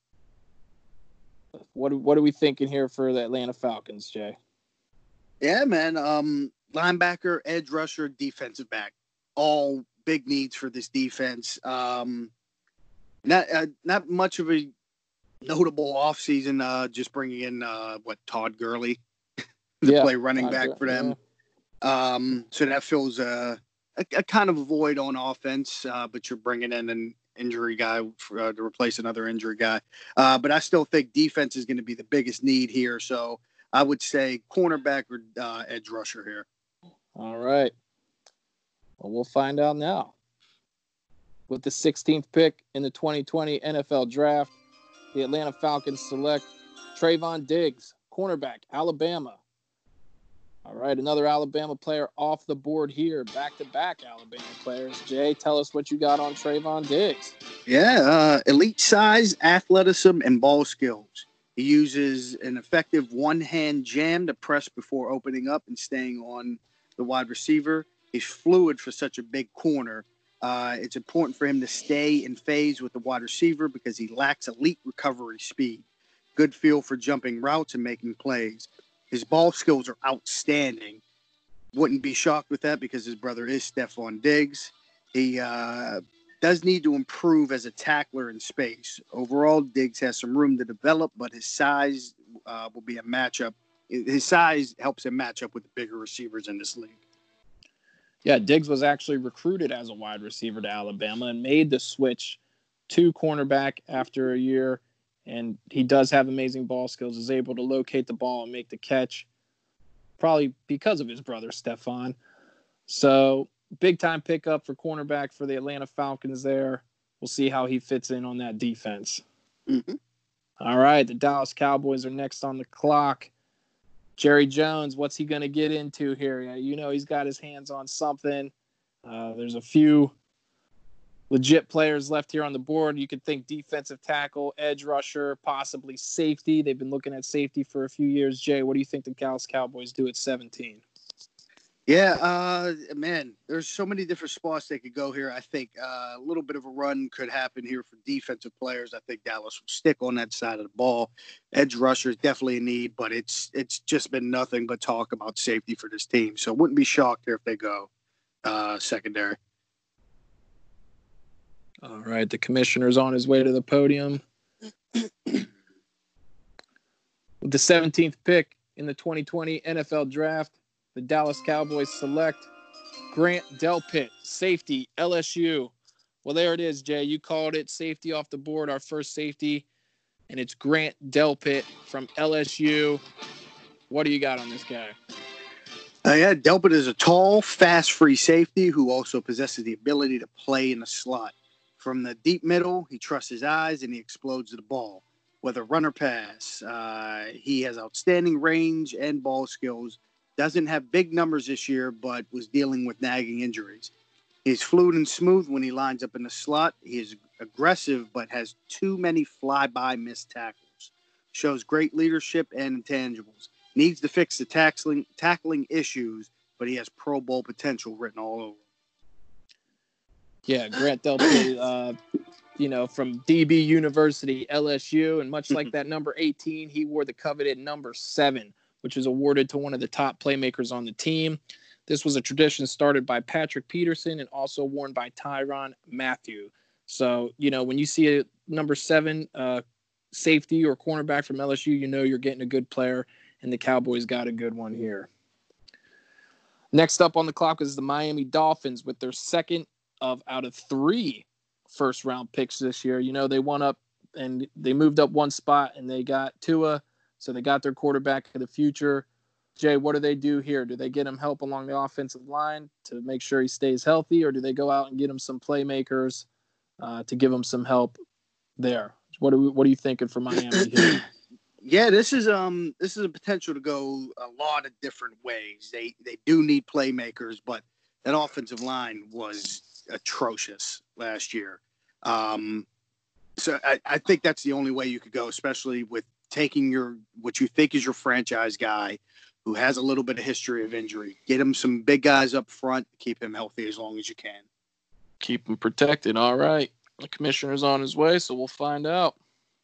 What what are we thinking here for the Atlanta Falcons, Jay? Yeah, man. Um, linebacker, edge rusher, defensive back, all big needs for this defense. Um, not uh, not much of a notable offseason, uh, just bringing in uh, what Todd Gurley to Yeah, play running Todd back Gurley, for them. Um, so that fills a, a, a kind of void on offense, uh, but you're bringing in an injury guy for, uh, to replace another injury guy. Uh, but I still think defense is going to be the biggest need here. So I would say cornerback or uh, edge rusher here. All right. Well, we'll find out now. With the sixteenth pick in the twenty twenty N F L Draft, the Atlanta Falcons select Trayvon Diggs, cornerback, Alabama. All right, another Alabama player off the board here. Back-to-back Alabama players. Jay, tell us what you got on Trayvon Diggs. Yeah, uh, elite size, athleticism, and ball skills. He uses an effective one-hand jam to press before opening up and staying on the wide receiver. He's fluid for such a big corner. Uh, it's important for him to stay in phase with the wide receiver because he lacks elite recovery speed. Good feel for jumping routes and making plays. His ball skills are outstanding. Wouldn't be shocked with that because his brother is Stephon Diggs. He uh, does need to improve as a tackler in space. Overall, Diggs has some room to develop, but his size uh, will be a matchup. His size helps him match up with the bigger receivers in this league. Yeah, Diggs was actually recruited as a wide receiver to Alabama and made the switch to cornerback after a year. And he does have amazing ball skills, is able to locate the ball and make the catch, probably because of his brother, Stephon. So, big-time pickup for cornerback for the Atlanta Falcons there. We'll see how he fits in on that defense. Mm-hmm. All right, the Dallas Cowboys are next on the clock. Jerry Jones, what's he going to get into here? You know he's got his hands on something. Uh, there's a few legit players left here on the board. You could think defensive tackle, edge rusher, possibly safety. They've been looking at safety for a few years. Jay, what do you think the Dallas Cowboys do at seventeen? Yeah, uh, man, there's so many different spots they could go here. I think uh, a little bit of a run could happen here for defensive players. I think Dallas will stick on that side of the ball. Edge rusher is definitely a need, but it's it's just been nothing but talk about safety for this team. So wouldn't be shocked here if they go uh, secondary. All right, the commissioner's on his way to the podium. With the seventeenth pick in the twenty twenty N F L Draft, the Dallas Cowboys select Grant Delpit, safety, L S U. Well, there it is, Jay. You called it, safety off the board, our first safety, and it's Grant Delpit from L S U. What do you got on this guy? Uh, yeah, Delpit is a tall, fast free safety who also possesses the ability to play in the slot. From the deep middle, he trusts his eyes and he explodes the ball. Whether run or pass, uh, he has outstanding range and ball skills. Doesn't have big numbers this year, but was dealing with nagging injuries. He's fluid and smooth when he lines up in the slot. He is aggressive, but has too many fly-by missed tackles. Shows great leadership and intangibles. Needs to fix the tackling, tackling issues, but he has Pro Bowl potential written all over. Yeah, Grant Delpit, uh, you know, from D B University, L S U, and much like that number eighteen, he wore the coveted number seven, which was awarded to one of the top playmakers on the team. This was a tradition started by Patrick Peterson and also worn by Tyrann Mathieu. So, you know, when you see a number seven uh, safety or cornerback from L S U, you know you're getting a good player, and the Cowboys got a good one here. Next up on the clock is the Miami Dolphins with their second of out of three first-round picks this year. You know, they won up and they moved up one spot, and they got Tua, so they got their quarterback of the future. Jay, what do they do here? Do they get him help along the offensive line to make sure he stays healthy, or do they go out and get him some playmakers uh, to give him some help there? What are we, what are you thinking for Miami here? Yeah, this is um this is a potential to go a lot of different ways. They they do need playmakers, but that offensive line was atrocious last year. Um, so I, I think that's the only way you could go, especially with taking your what you think is your franchise guy who has a little bit of history of injury. Get him some big guys up front, keep him healthy as long as you can. Keep him protected. All right. The commissioner's on his way, so we'll find out.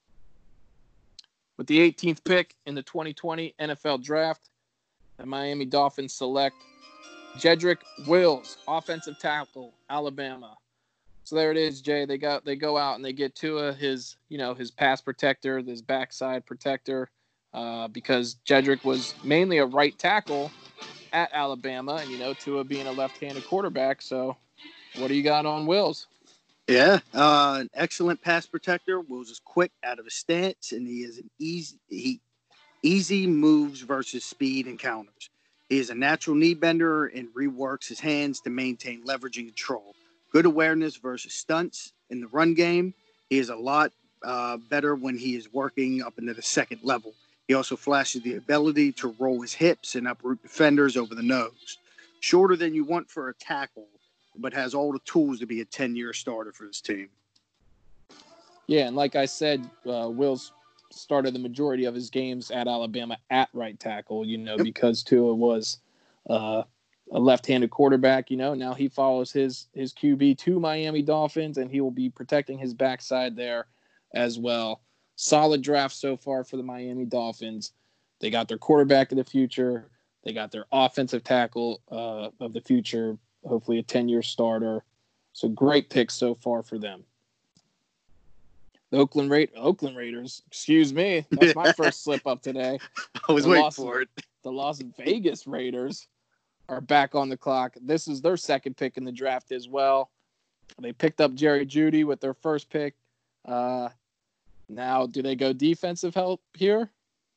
With the eighteenth pick in the twenty twenty N F L Draft, the Miami Dolphins select Jedrick Wills, offensive tackle, Alabama. So there it is, Jay. They got they go out and they get Tua, his you know his pass protector, his backside protector, uh, because Jedrick was mainly a right tackle at Alabama, and you know Tua being a left-handed quarterback. So, what do you got on Wills? Yeah, uh, an excellent pass protector. Wills is quick out of his stance, and he is an easy he easy moves versus speed and counters. He is a natural knee bender and reworks his hands to maintain leverage and control. Good awareness versus stunts in the run game. He is a lot uh, better when he is working up into the second level. He also flashes the ability to roll his hips and uproot defenders over the nose. Shorter than you want for a tackle, but has all the tools to be a ten-year starter for this team. Yeah, and like I said, uh, Wills started the majority of his games at Alabama at right tackle, you know, yep. because Tua was uh, a left-handed quarterback, you know. Now he follows his his Q B to Miami Dolphins, and he will be protecting his backside there as well. Solid draft so far for the Miami Dolphins. They got their quarterback of the future. They got their offensive tackle uh, of the future, hopefully a ten-year starter. So great picks so far for them. The Oakland, Ra- Oakland Raiders, excuse me, that's my first slip up today. I was the waiting Las, for it. The Las Vegas Raiders are back on the clock. This is their second pick in the draft as well. They picked up Jerry Jeudy with their first pick. Uh, now, do they go defensive help here?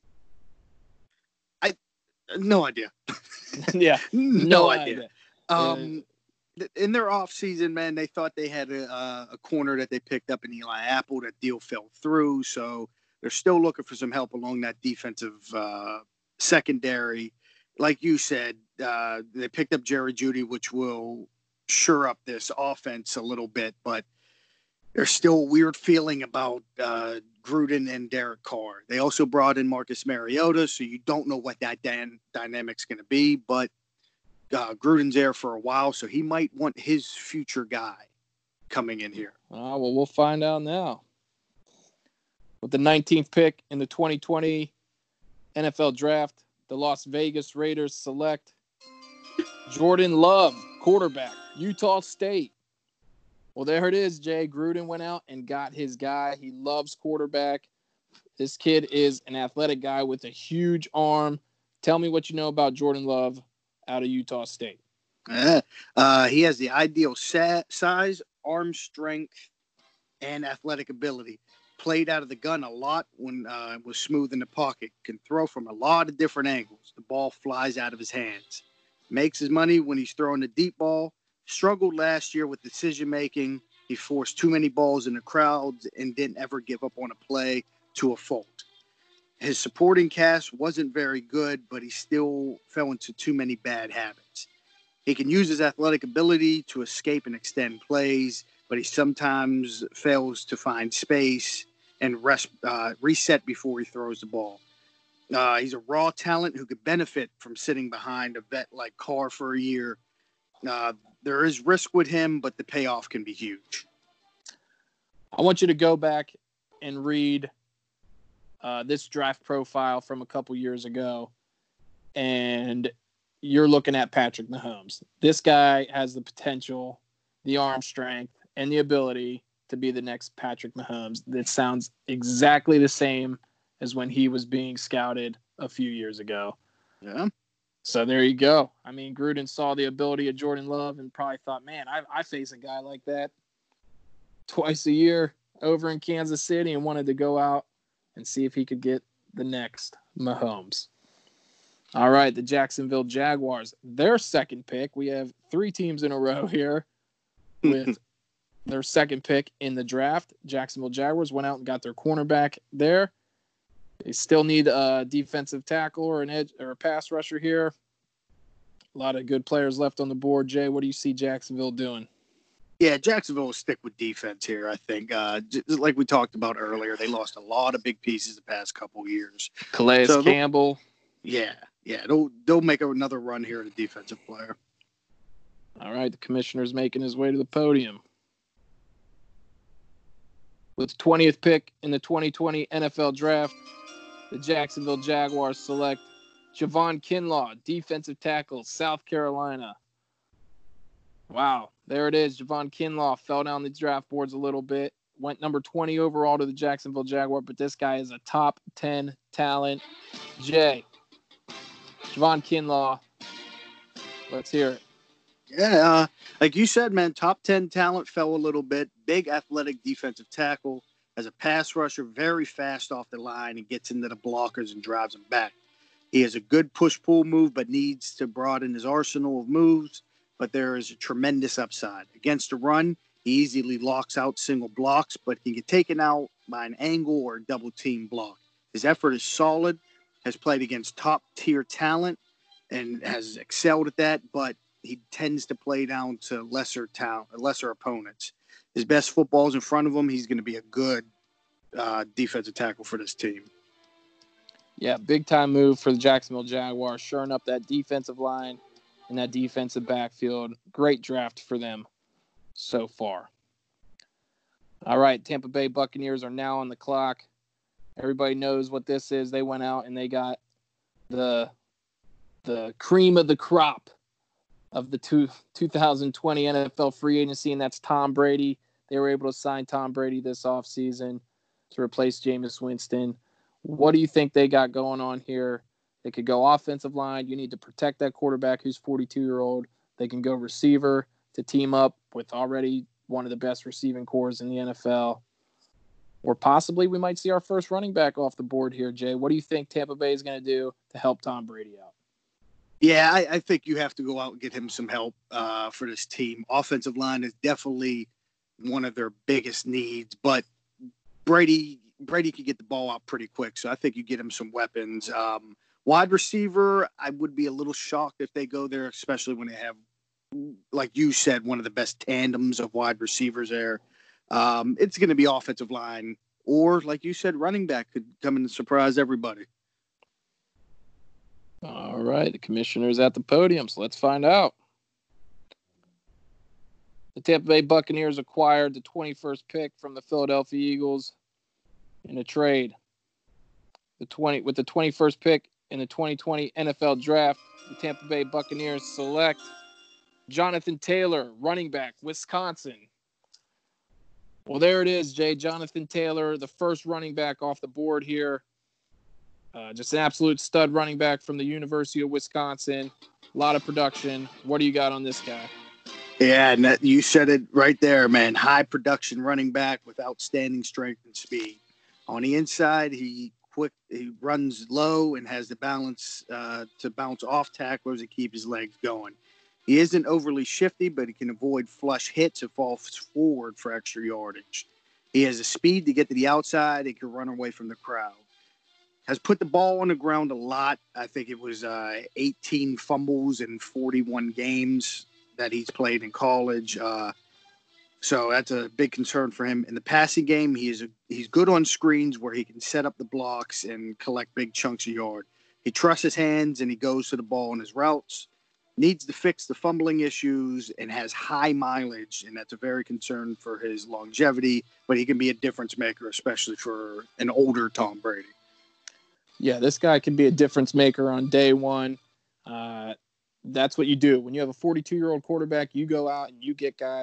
I no idea. yeah, no, no idea. idea. Um, uh, in their offseason, man, they thought they had a, a corner that they picked up in Eli Apple. That deal fell through, so they're still looking for some help along that defensive uh, secondary. Like you said, uh, they picked up Jerry Jeudy, which will shore up this offense a little bit, but there's still a weird feeling about uh, Gruden and Derek Carr. They also brought in Marcus Mariota, so you don't know what that dan- dynamic's going to be, but uh, Gruden's there for a while, so he might want his future guy coming in here. Oh, well, we'll find out now. With the nineteenth pick in the twenty twenty N F L Draft, the Las Vegas Raiders select Jordan Love, quarterback, Utah State. Well, there it is, Jay. Gruden went out and got his guy. He loves quarterback. This kid is an athletic guy with a huge arm. Tell me what you know about Jordan Love out of Utah State. Uh, uh, he has the ideal sa- size, arm strength, and athletic ability. Played out of the gun a lot when uh, was smooth in the pocket. Can throw from a lot of different angles. The ball flies out of his hands. Makes his money when he's throwing the deep ball. Struggled last year with decision-making. He forced too many balls in the crowds and didn't ever give up on a play to a fault. His supporting cast wasn't very good, but he still fell into too many bad habits. He can use his athletic ability to escape and extend plays, but he sometimes fails to find space and rest, uh, reset before he throws the ball. Uh, he's a raw talent who could benefit from sitting behind a vet like Carr for a year. Uh, there is risk with him, but the payoff can be huge. I want you to go back and read uh, this draft profile from a couple years ago, and you're looking at Patrick Mahomes. This guy has the potential, the arm strength, and the ability to be the next Patrick Mahomes. That sounds exactly the same as when he was being scouted a few years ago. Yeah. So there you go. I mean, Gruden saw the ability of Jordan Love and probably thought, man, I, I face a guy like that twice a year over in Kansas City, and wanted to go out and see if he could get the next Mahomes. All right, the Jacksonville Jaguars, their second pick. We have three teams in a row here with their second pick in the draft. Jacksonville Jaguars went out and got their cornerback there. They still need a defensive tackle or an edge or a pass rusher here. A lot of good players left on the board. Jay, what do you see Jacksonville doing? Yeah, Jacksonville will stick with defense here, I think. Uh, just like we talked about earlier, they lost a lot of big pieces the past couple years. Calais So they'll- Campbell. Yeah, yeah, they'll they'll make another run here at a defensive player. All right, the commissioner's making his way to the podium. With the twentieth pick in the twenty twenty N F L Draft, the Jacksonville Jaguars select Javon Kinlaw, defensive tackle, South Carolina. Wow, there it is. Javon Kinlaw fell down the draft boards a little bit. Went number twenty overall to the Jacksonville Jaguars, but this guy is a top ten talent. Jay, Javon Kinlaw, let's hear it. Yeah, uh, like you said, man, top ten talent, fell a little bit. Big athletic defensive tackle. As a pass rusher, very fast off the line and gets into the blockers and drives them back. He has a good push-pull move, but needs to broaden his arsenal of moves. But there is a tremendous upside. Against the run, he easily locks out single blocks, but he can get taken out by an angle or a double-team block. His effort is solid, has played against top-tier talent, and has excelled at that, but he tends to play down to lesser talent, lesser opponents. His best football is in front of him. He's going to be a good uh, defensive tackle for this team. Yeah, big-time move for the Jacksonville Jaguars, shoring up that defensive line and that defensive backfield. Great draft for them so far. All right, Tampa Bay Buccaneers are now on the clock. Everybody knows what this is. They went out and they got the the cream of the crop of the two, twenty twenty N F L free agency, and that's Tom Brady. They were able to sign Tom Brady this offseason to replace Jameis Winston. What do you think they got going on here? They could go offensive line. You need to protect that quarterback who's forty-two-year-old. They can go receiver to team up with already one of the best receiving cores in the N F L. Or possibly we might see our first running back off the board here, Jay. What do you think Tampa Bay is going to do to help Tom Brady out? Yeah, I, I think you have to go out and get him some help uh, for this team. Offensive line is definitely one of their biggest needs, but Brady Brady could get the ball out pretty quick, so I think you get him some weapons. Um, wide receiver, I would be a little shocked if they go there, especially when they have, like you said, one of the best tandems of wide receivers there. Um, it's going to be offensive line, or like you said, running back could come in and surprise everybody. All right, the commissioner's at the podium, so let's find out. The Tampa Bay Buccaneers acquired the twenty-first pick from the Philadelphia Eagles in a trade. The twenty with the twenty-first pick in the twenty twenty N F L Draft, the Tampa Bay Buccaneers select Jonathan Taylor, running back, Wisconsin. Well, there it is, Jay. Jonathan Taylor, the first running back off the board here. Uh, just an absolute stud running back from the University of Wisconsin. A lot of production. What do you got on this guy? Yeah, and that, you said it right there, man. High production running back with outstanding strength and speed. On the inside, he quick, he runs low and has the balance uh, to bounce off tacklers and keep his legs going. He isn't overly shifty, but he can avoid flush hits and fall forward for extra yardage. He has the speed to get to the outside and can run away from the crowd. Has put the ball on the ground a lot. I think it was uh, eighteen fumbles in forty-one games that he's played in college. Uh, so that's a big concern for him. In the passing game, he is a, he's good on screens where he can set up the blocks and collect big chunks of yard. He trusts his hands and he goes to the ball in his routes. Needs to fix the fumbling issues and has high mileage, and that's a very concern for his longevity. But he can be a difference maker, especially for an older Tom Brady. Yeah, this guy can be a difference maker on day one. Uh, that's what you do. When you have a forty-two-year-old quarterback, you go out and you get guys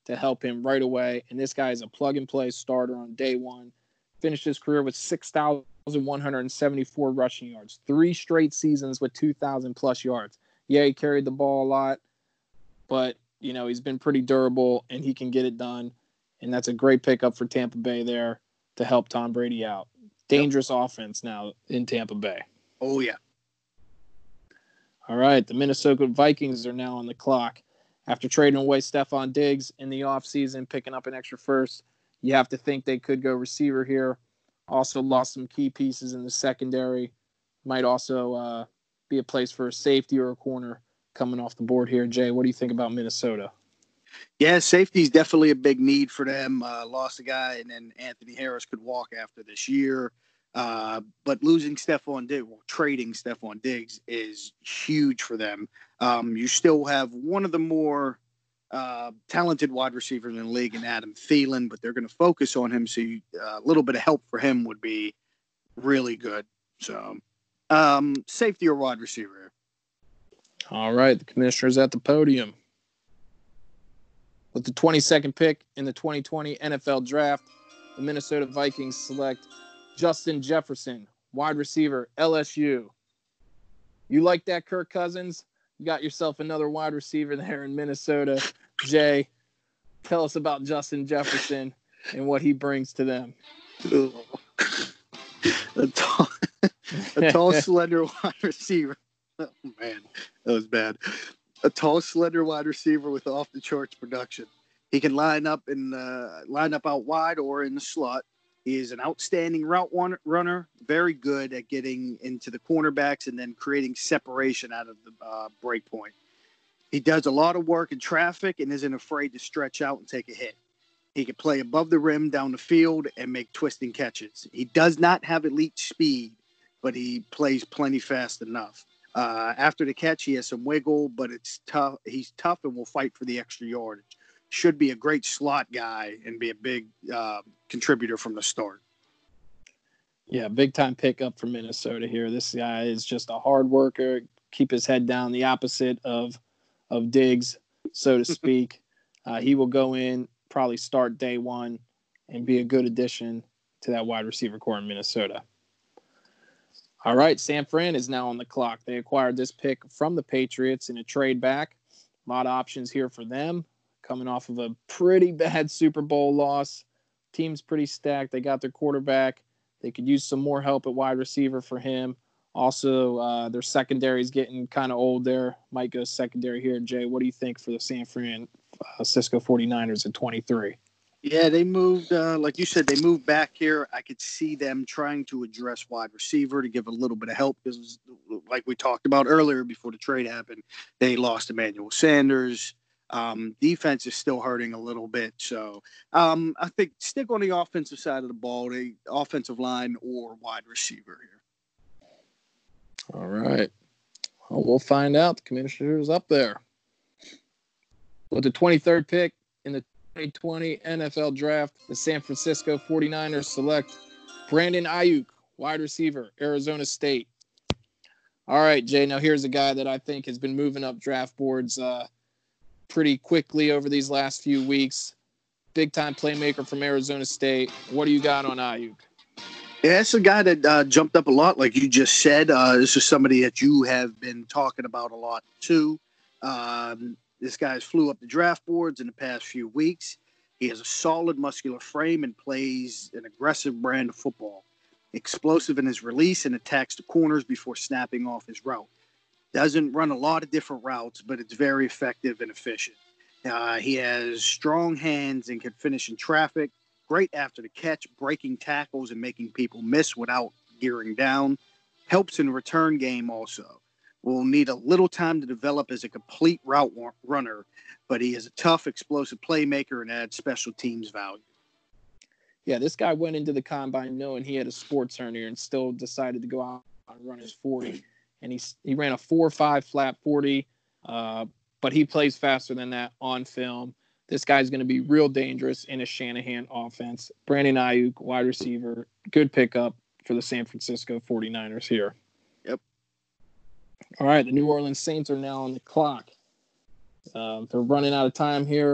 to help him right away. And this guy is a plug-and-play starter on day one. Finished his career with six thousand one hundred seventy-four rushing yards, three straight seasons with two thousand plus yards. Yeah, he carried the ball a lot, but, you know, he's been pretty durable, and he can get it done. And that's a great pickup for Tampa Bay there to help Tom Brady out. Dangerous yep. offense now in Tampa Bay. Oh, yeah. All right, the Minnesota Vikings are now on the clock. After trading away Stephon Diggs in the offseason, picking up an extra first, you have to think they could go receiver here. Also lost some key pieces in the secondary. Might also uh, be a place for a safety or a corner coming off the board here. Jay, what do you think about Minnesota? Yeah, safety is definitely a big need for them. Uh, lost a guy, and then Anthony Harris could walk after this year. Uh, but losing Stephon Diggs, well, trading Stephon Diggs is huge for them. Um, you still have one of the more uh, talented wide receivers in the league in Adam Thielen, but they're going to focus on him. So you, uh, a little bit of help for him would be really good. So um, safety or wide receiver. All right, the commissioner's at the podium. With the twenty-second pick in the twenty twenty N F L Draft, the Minnesota Vikings select Justin Jefferson, wide receiver, L S U. You like that, Kirk Cousins? You got yourself another wide receiver there in Minnesota. Jay, tell us about Justin Jefferson and what he brings to them. a tall, a tall slender wide receiver. Oh, man, that was bad. A tall, slender wide receiver with off-the-charts production. He can line up and uh, line up out wide or in the slot. He is an outstanding route runner, very good at getting into the cornerbacks and then creating separation out of the uh, break point. He does a lot of work in traffic and isn't afraid to stretch out and take a hit. He can play above the rim, down the field, and make twisting catches. He does not have elite speed, but he plays plenty fast enough. Uh, after the catch, he has some wiggle, but it's tough. He's tough and will fight for the extra yardage. Should be a great slot guy and be a big uh, contributor from the start. Yeah, big time pickup for Minnesota here. This guy is just a hard worker, keep his head down, the opposite of of Diggs, so to speak. uh, he will go in, probably start day one, and be a good addition to that wide receiver core in Minnesota. All right, San Fran is now on the clock. They acquired this pick from the Patriots in a trade back. A lot of options here for them, coming off of a pretty bad Super Bowl loss. Team's pretty stacked. They got their quarterback. They could use some more help at wide receiver for him. Also, uh, their secondary is getting kind of old there. Might go secondary here. Jay, what do you think for the San Francisco forty-niners at twenty-three? Yeah, they moved, uh, like you said, they moved back here. I could see them trying to address wide receiver to give a little bit of help because, like we talked about earlier before the trade happened, they lost Emmanuel Sanders. Um, defense is still hurting a little bit. So um, I think stick on the offensive side of the ball, the offensive line or wide receiver here. All right. Well, we'll find out. The commissioner's up there. With the twenty-third pick in the twenty twenty N F L Draft, the San Francisco forty-niners select Brandon Ayuk, wide receiver, Arizona State. All right, Jay, now here's a guy that I think has been moving up draft boards uh, pretty quickly over these last few weeks. Big-time playmaker from Arizona State. What do you got on Ayuk? Yeah, it's a guy that uh, jumped up a lot, like you just said. Uh, this is somebody that you have been talking about a lot, too. Um, this guy's flew up the draft boards in the past few weeks. He has a solid muscular frame and plays an aggressive brand of football. Explosive in his release and attacks the corners before snapping off his route. Doesn't run a lot of different routes, but it's very effective and efficient. Uh, he has strong hands and can finish in traffic. Great after the catch, breaking tackles and making people miss without gearing down. Helps in return game also. Will need a little time to develop as a complete route runner, but he is a tough, explosive playmaker and adds special teams value. Yeah, this guy went into the combine knowing he had a sports hernia and still decided to go out and run his forty. And he, he ran a four five flat forty, uh, but he plays faster than that on film. This guy's going to be real dangerous in a Shanahan offense. Brandon Ayuk, wide receiver, good pickup for the San Francisco forty-niners here. Yep. All right, the New Orleans Saints are now on the clock. Um, they're running out of time here.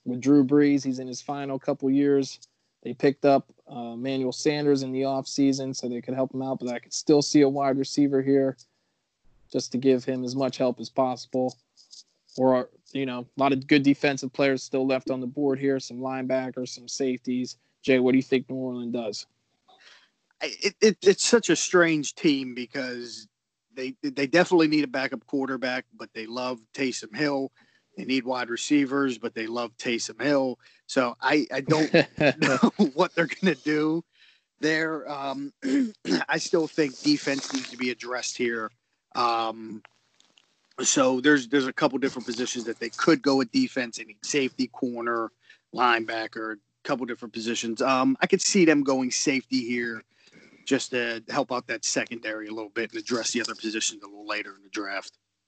with Drew Brees. He's in his final couple years. They picked up uh, Emmanuel Sanders in the offseason so they could help him out, but I could still see a wide receiver here just to give him as much help as possible. Or, you know, a lot of good defensive players still left on the board here, some linebackers, some safeties. Jay, what do you think New Orleans does? It, it, it's such a strange team because they they definitely need a backup quarterback, but they love Taysom Hill. They need wide receivers, but they love Taysom Hill. So I, I don't know what they're going to do there. Um, I still think defense needs to be addressed here. Um, so there's there's a couple different positions that they could go with defense. They need safety, corner, linebacker, a couple different positions. Um, I could see them going safety here just to help out that secondary a little bit and address the other positions a little later in the draft.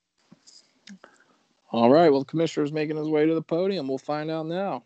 All right. Well, the commissioner's making his way to the podium. We'll find out now.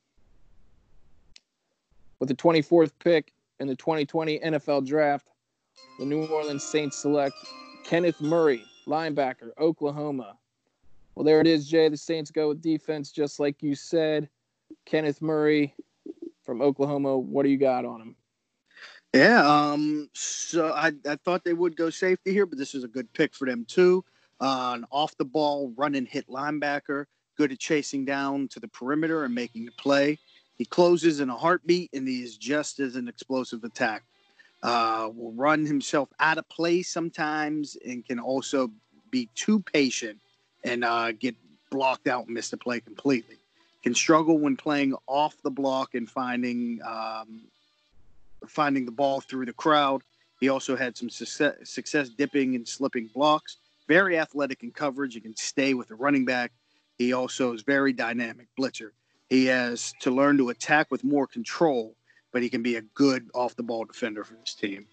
With the twenty-fourth pick in the twenty twenty N F L Draft, the New Orleans Saints select Kenneth Murray, linebacker, Oklahoma. Well, there it is, Jay. The Saints go with defense, just like you said. Kenneth Murray from Oklahoma. What do you got on him? Yeah, um, so I, I thought they would go safety here, but this is a good pick for them too. Uh, an off-the-ball run-and-hit linebacker, good at chasing down to the perimeter and making the play. He closes in a heartbeat, and he is just as an explosive attack. Uh, will run himself out of play sometimes and can also be too patient and uh, get blocked out and miss the play completely. Can struggle when playing off the block and finding um, finding the ball through the crowd. He also had some success, success dipping and slipping blocks. Very athletic in coverage. He can stay with the running back. He also is very dynamic blitzer. He has to learn to attack with more control, but he can be a good off-the-ball defender for this team.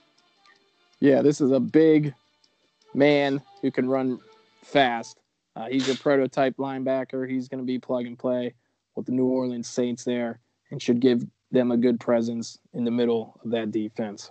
Yeah, this is a big man who can run fast. Uh, he's your prototype linebacker. He's going to be plug and play with the New Orleans Saints there and should give them a good presence in the middle of that defense.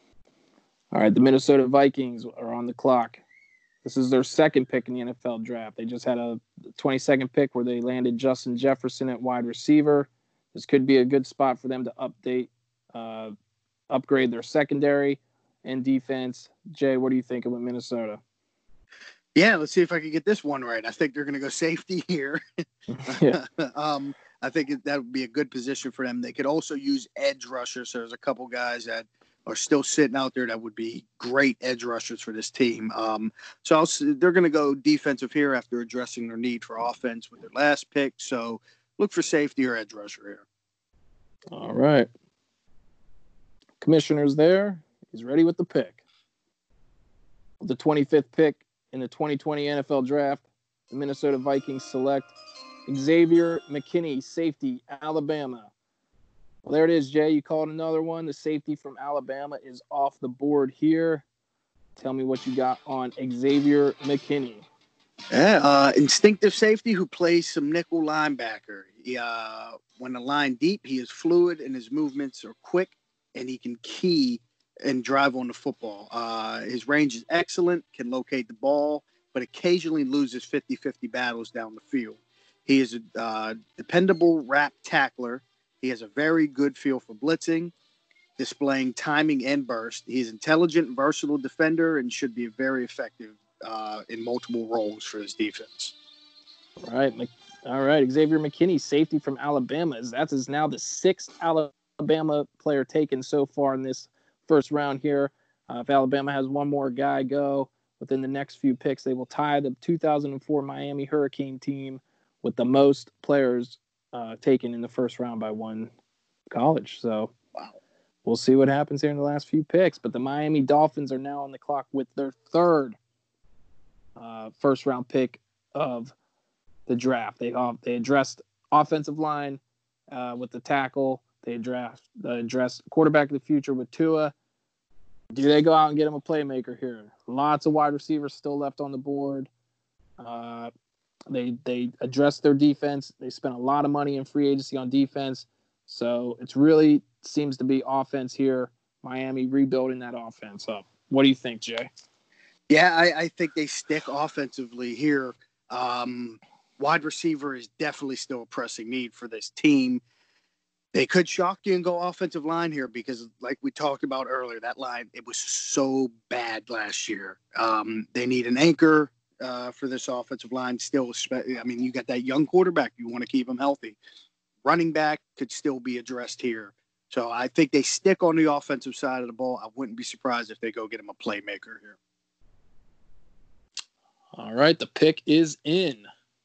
All right, the Minnesota Vikings are on the clock. This is their second pick in the N F L draft. They just had a twenty-second pick where they landed Justin Jefferson at wide receiver. This could be a good spot for them to update, uh, upgrade their secondary and defense. Jay, what do you think about Minnesota? Yeah, let's see if I can get this one right. I think they're going to go safety here. Yeah. um, I think it, that would be a good position for them. They could also use edge rushers. So there's a couple guys that are still sitting out there that would be great edge rushers for this team. Um, so I'll, they're going to go defensive here after addressing their need for offense with their last pick. So look for safety or edge rusher here. All right. Commissioner's there. He's ready with the pick. With the twenty-fifth pick in the twenty twenty N F L Draft, the Minnesota Vikings select Xavier McKinney, safety, Alabama. Well, there it is, Jay. You called another one. The safety from Alabama is off the board here. Tell me what you got on Xavier McKinney. Yeah, uh, instinctive safety who plays some nickel linebacker. He, uh, when the line deep, he is fluid and his movements are quick, and he can key and drive on the football. Uh, his range is excellent, can locate the ball, but occasionally loses fifty-fifty battles down the field. He is a uh, dependable wrap tackler. He has a very good feel for blitzing, displaying timing and burst. He's intelligent, versatile defender, and should be very effective uh, in multiple roles for his defense. All right. All right. Xavier McKinney, safety from Alabama. That is now the sixth Alabama player taken so far in this first round here. Uh, if Alabama has one more guy go within the next few picks, they will tie the two thousand four Miami Hurricane team with the most players uh, taken in the first round by one college. So wow. We'll see what happens here in the last few picks. But the Miami Dolphins are now on the clock with their third uh, first round pick of the draft. They uh, they addressed offensive line uh, with the tackle. They draft uh, addressed quarterback of the future with Tua. Do they go out and get him a playmaker here? Lots of wide receivers still left on the board. Uh, they they addressed their defense. They spent a lot of money in free agency on defense. So it's really seems to be offense here. Miami rebuilding that offense up. What do you think, Jay? Yeah, I, I think they stick offensively here. Um, wide receiver is definitely still a pressing need for this team. They could shock you and go offensive line here because, like we talked about earlier, that line, it was so bad last year. Um, they need an anchor uh, for this offensive line still. I mean, you got that young quarterback. You want to keep him healthy. Running back could still be addressed here. So I think they stick on the offensive side of the ball. I wouldn't be surprised if they go get him a playmaker here. All right, the pick is in.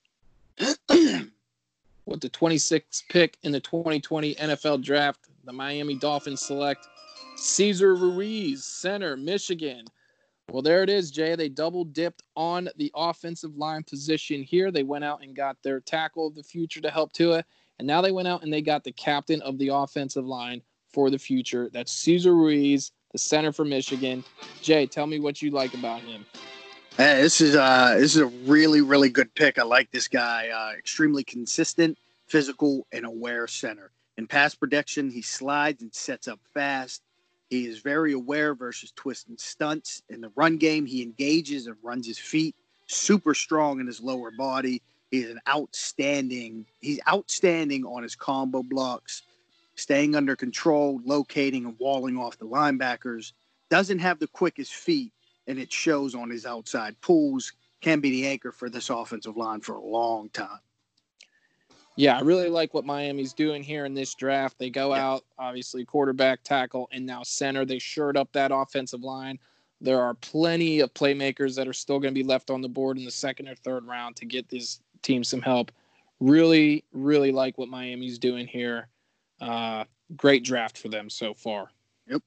With the twenty-sixth pick in the twenty twenty N F L Draft, the Miami Dolphins select Cesar Ruiz, center, Michigan. Well, there it is, Jay. They double dipped on the offensive line position here. They went out and got their tackle of the future to help Tua, and now they went out and they got the captain of the offensive line for the future. That's Cesar Ruiz, the center for Michigan. Jay, tell me what you like about him. Hey, this is uh this is a really, really good pick. I like this guy. Uh, extremely consistent, physical, and aware center. In pass protection, he slides and sets up fast. He is very aware versus twists and stunts. In the run game, he engages and runs his feet. Super strong in his lower body. He's an outstanding. He's outstanding on his combo blocks, staying under control, locating and walling off the linebackers. Doesn't have the quickest feet, and it shows on his outside pulls. Can be the anchor for this offensive line for a long time. Yeah, I really like what Miami's doing here in this draft. They go Yep. out, obviously, quarterback, tackle, and now center. They shored up that offensive line. There are plenty of playmakers that are still going to be left on the board in the second or third round to get this team some help. Really, really like what Miami's doing here. Uh, great draft for them so far. Yep.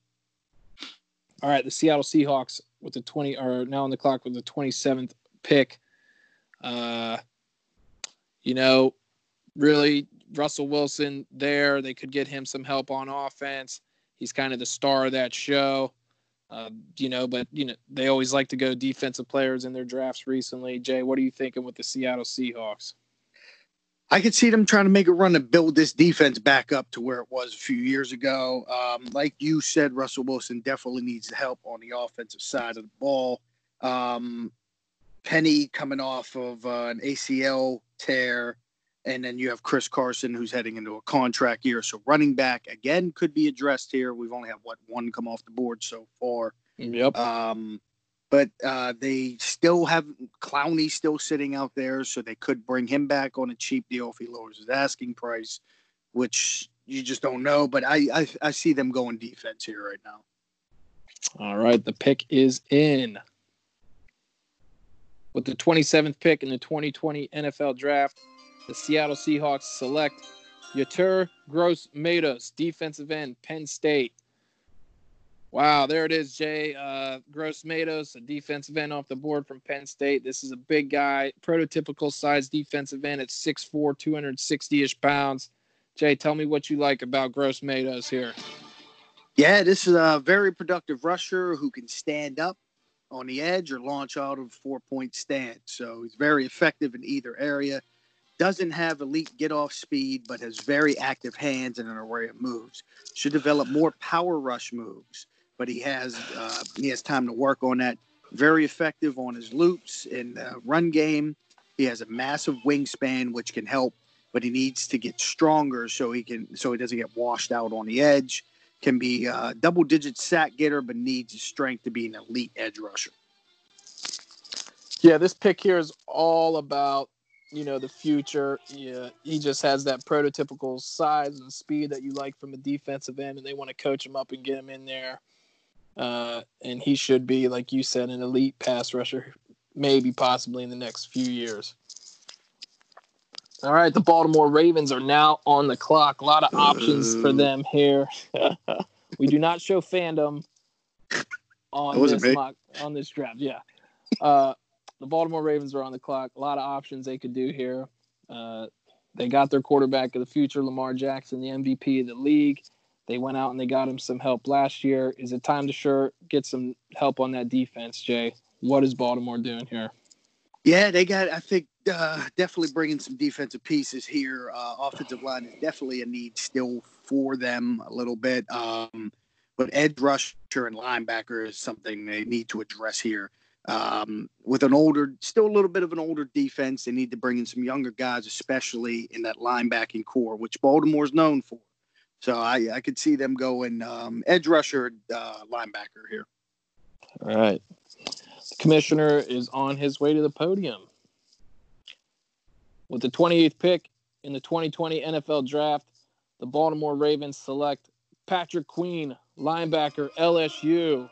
All right, the Seattle Seahawks with the twenty are now on the clock with the twenty-seventh pick. Uh, you know, really, Russell Wilson there. They could get him some help on offense. He's kind of the star of that show. Uh, you know, but, you know, they always like to go defensive players in their drafts recently. Jay, what are you thinking with the Seattle Seahawks? I could see them trying to make a run to build this defense back up to where it was a few years ago. Um, like you said, Russell Wilson definitely needs help on the offensive side of the ball. Um, Penny coming off of uh, an A C L tear, and then you have Chris Carson who's heading into a contract year. So running back, again, could be addressed here. We've only had, what, one come off the board so far. Yep. Um, but uh, they still have Clowney still sitting out there, so they could bring him back on a cheap deal if he lowers his asking price, which you just don't know. But I, I, I see them going defense here right now. All right, the pick is in. With the twenty-seventh pick in the twenty twenty N F L Draft, the Seattle Seahawks select Yetur Gross-Matos, defensive end, Penn State. Wow, there it is, Jay. Uh, Gross-Matos, a defensive end off the board from Penn State. This is a big guy, prototypical size defensive end at six foot four, two hundred sixty-ish pounds. Jay, tell me what you like about Gross-Matos here. Yeah, this is a very productive rusher who can stand up on the edge or launch out of four-point stance. So he's very effective in either area. Doesn't have elite get-off speed, but has very active hands and an array of moves. Should develop more power rush moves, but he has uh, he has time to work on that. Very effective on his loops in the run game. He has a massive wingspan, which can help, but he needs to get stronger so he can so he doesn't get washed out on the edge. Can be a double-digit sack getter, but needs his strength to be an elite edge rusher. Yeah, this pick here is all about, you know, the future. Yeah, he just has that prototypical size and speed that you like from a defensive end, and they want to coach him up and get him in there. Uh, and he should be, like you said, an elite pass rusher, maybe possibly in the next few years. All right, the Baltimore Ravens are now on the clock. A lot of options for them here. We do not show fandom on this mock, on this draft. Yeah. Uh, the Baltimore Ravens are on the clock. A lot of options they could do here. Uh, they got their quarterback of the future, Lamar Jackson, the M V P of the league. They went out and they got him some help last year. Is it time to sure get some help on that defense, Jay? What is Baltimore doing here? Yeah, they got, I think, uh, definitely bringing some defensive pieces here. Uh, offensive line is definitely a need still for them a little bit. Um, but edge rusher and linebacker is something they need to address here. Um, with an older, still a little bit of an older defense, they need to bring in some younger guys, especially in that linebacking core, which Baltimore's known for. So I, I could see them going um, edge rusher, uh, linebacker here. All right. The commissioner is on his way to the podium. With the twenty-eighth pick in the twenty twenty N F L Draft, the Baltimore Ravens select Patrick Queen, linebacker, L S U.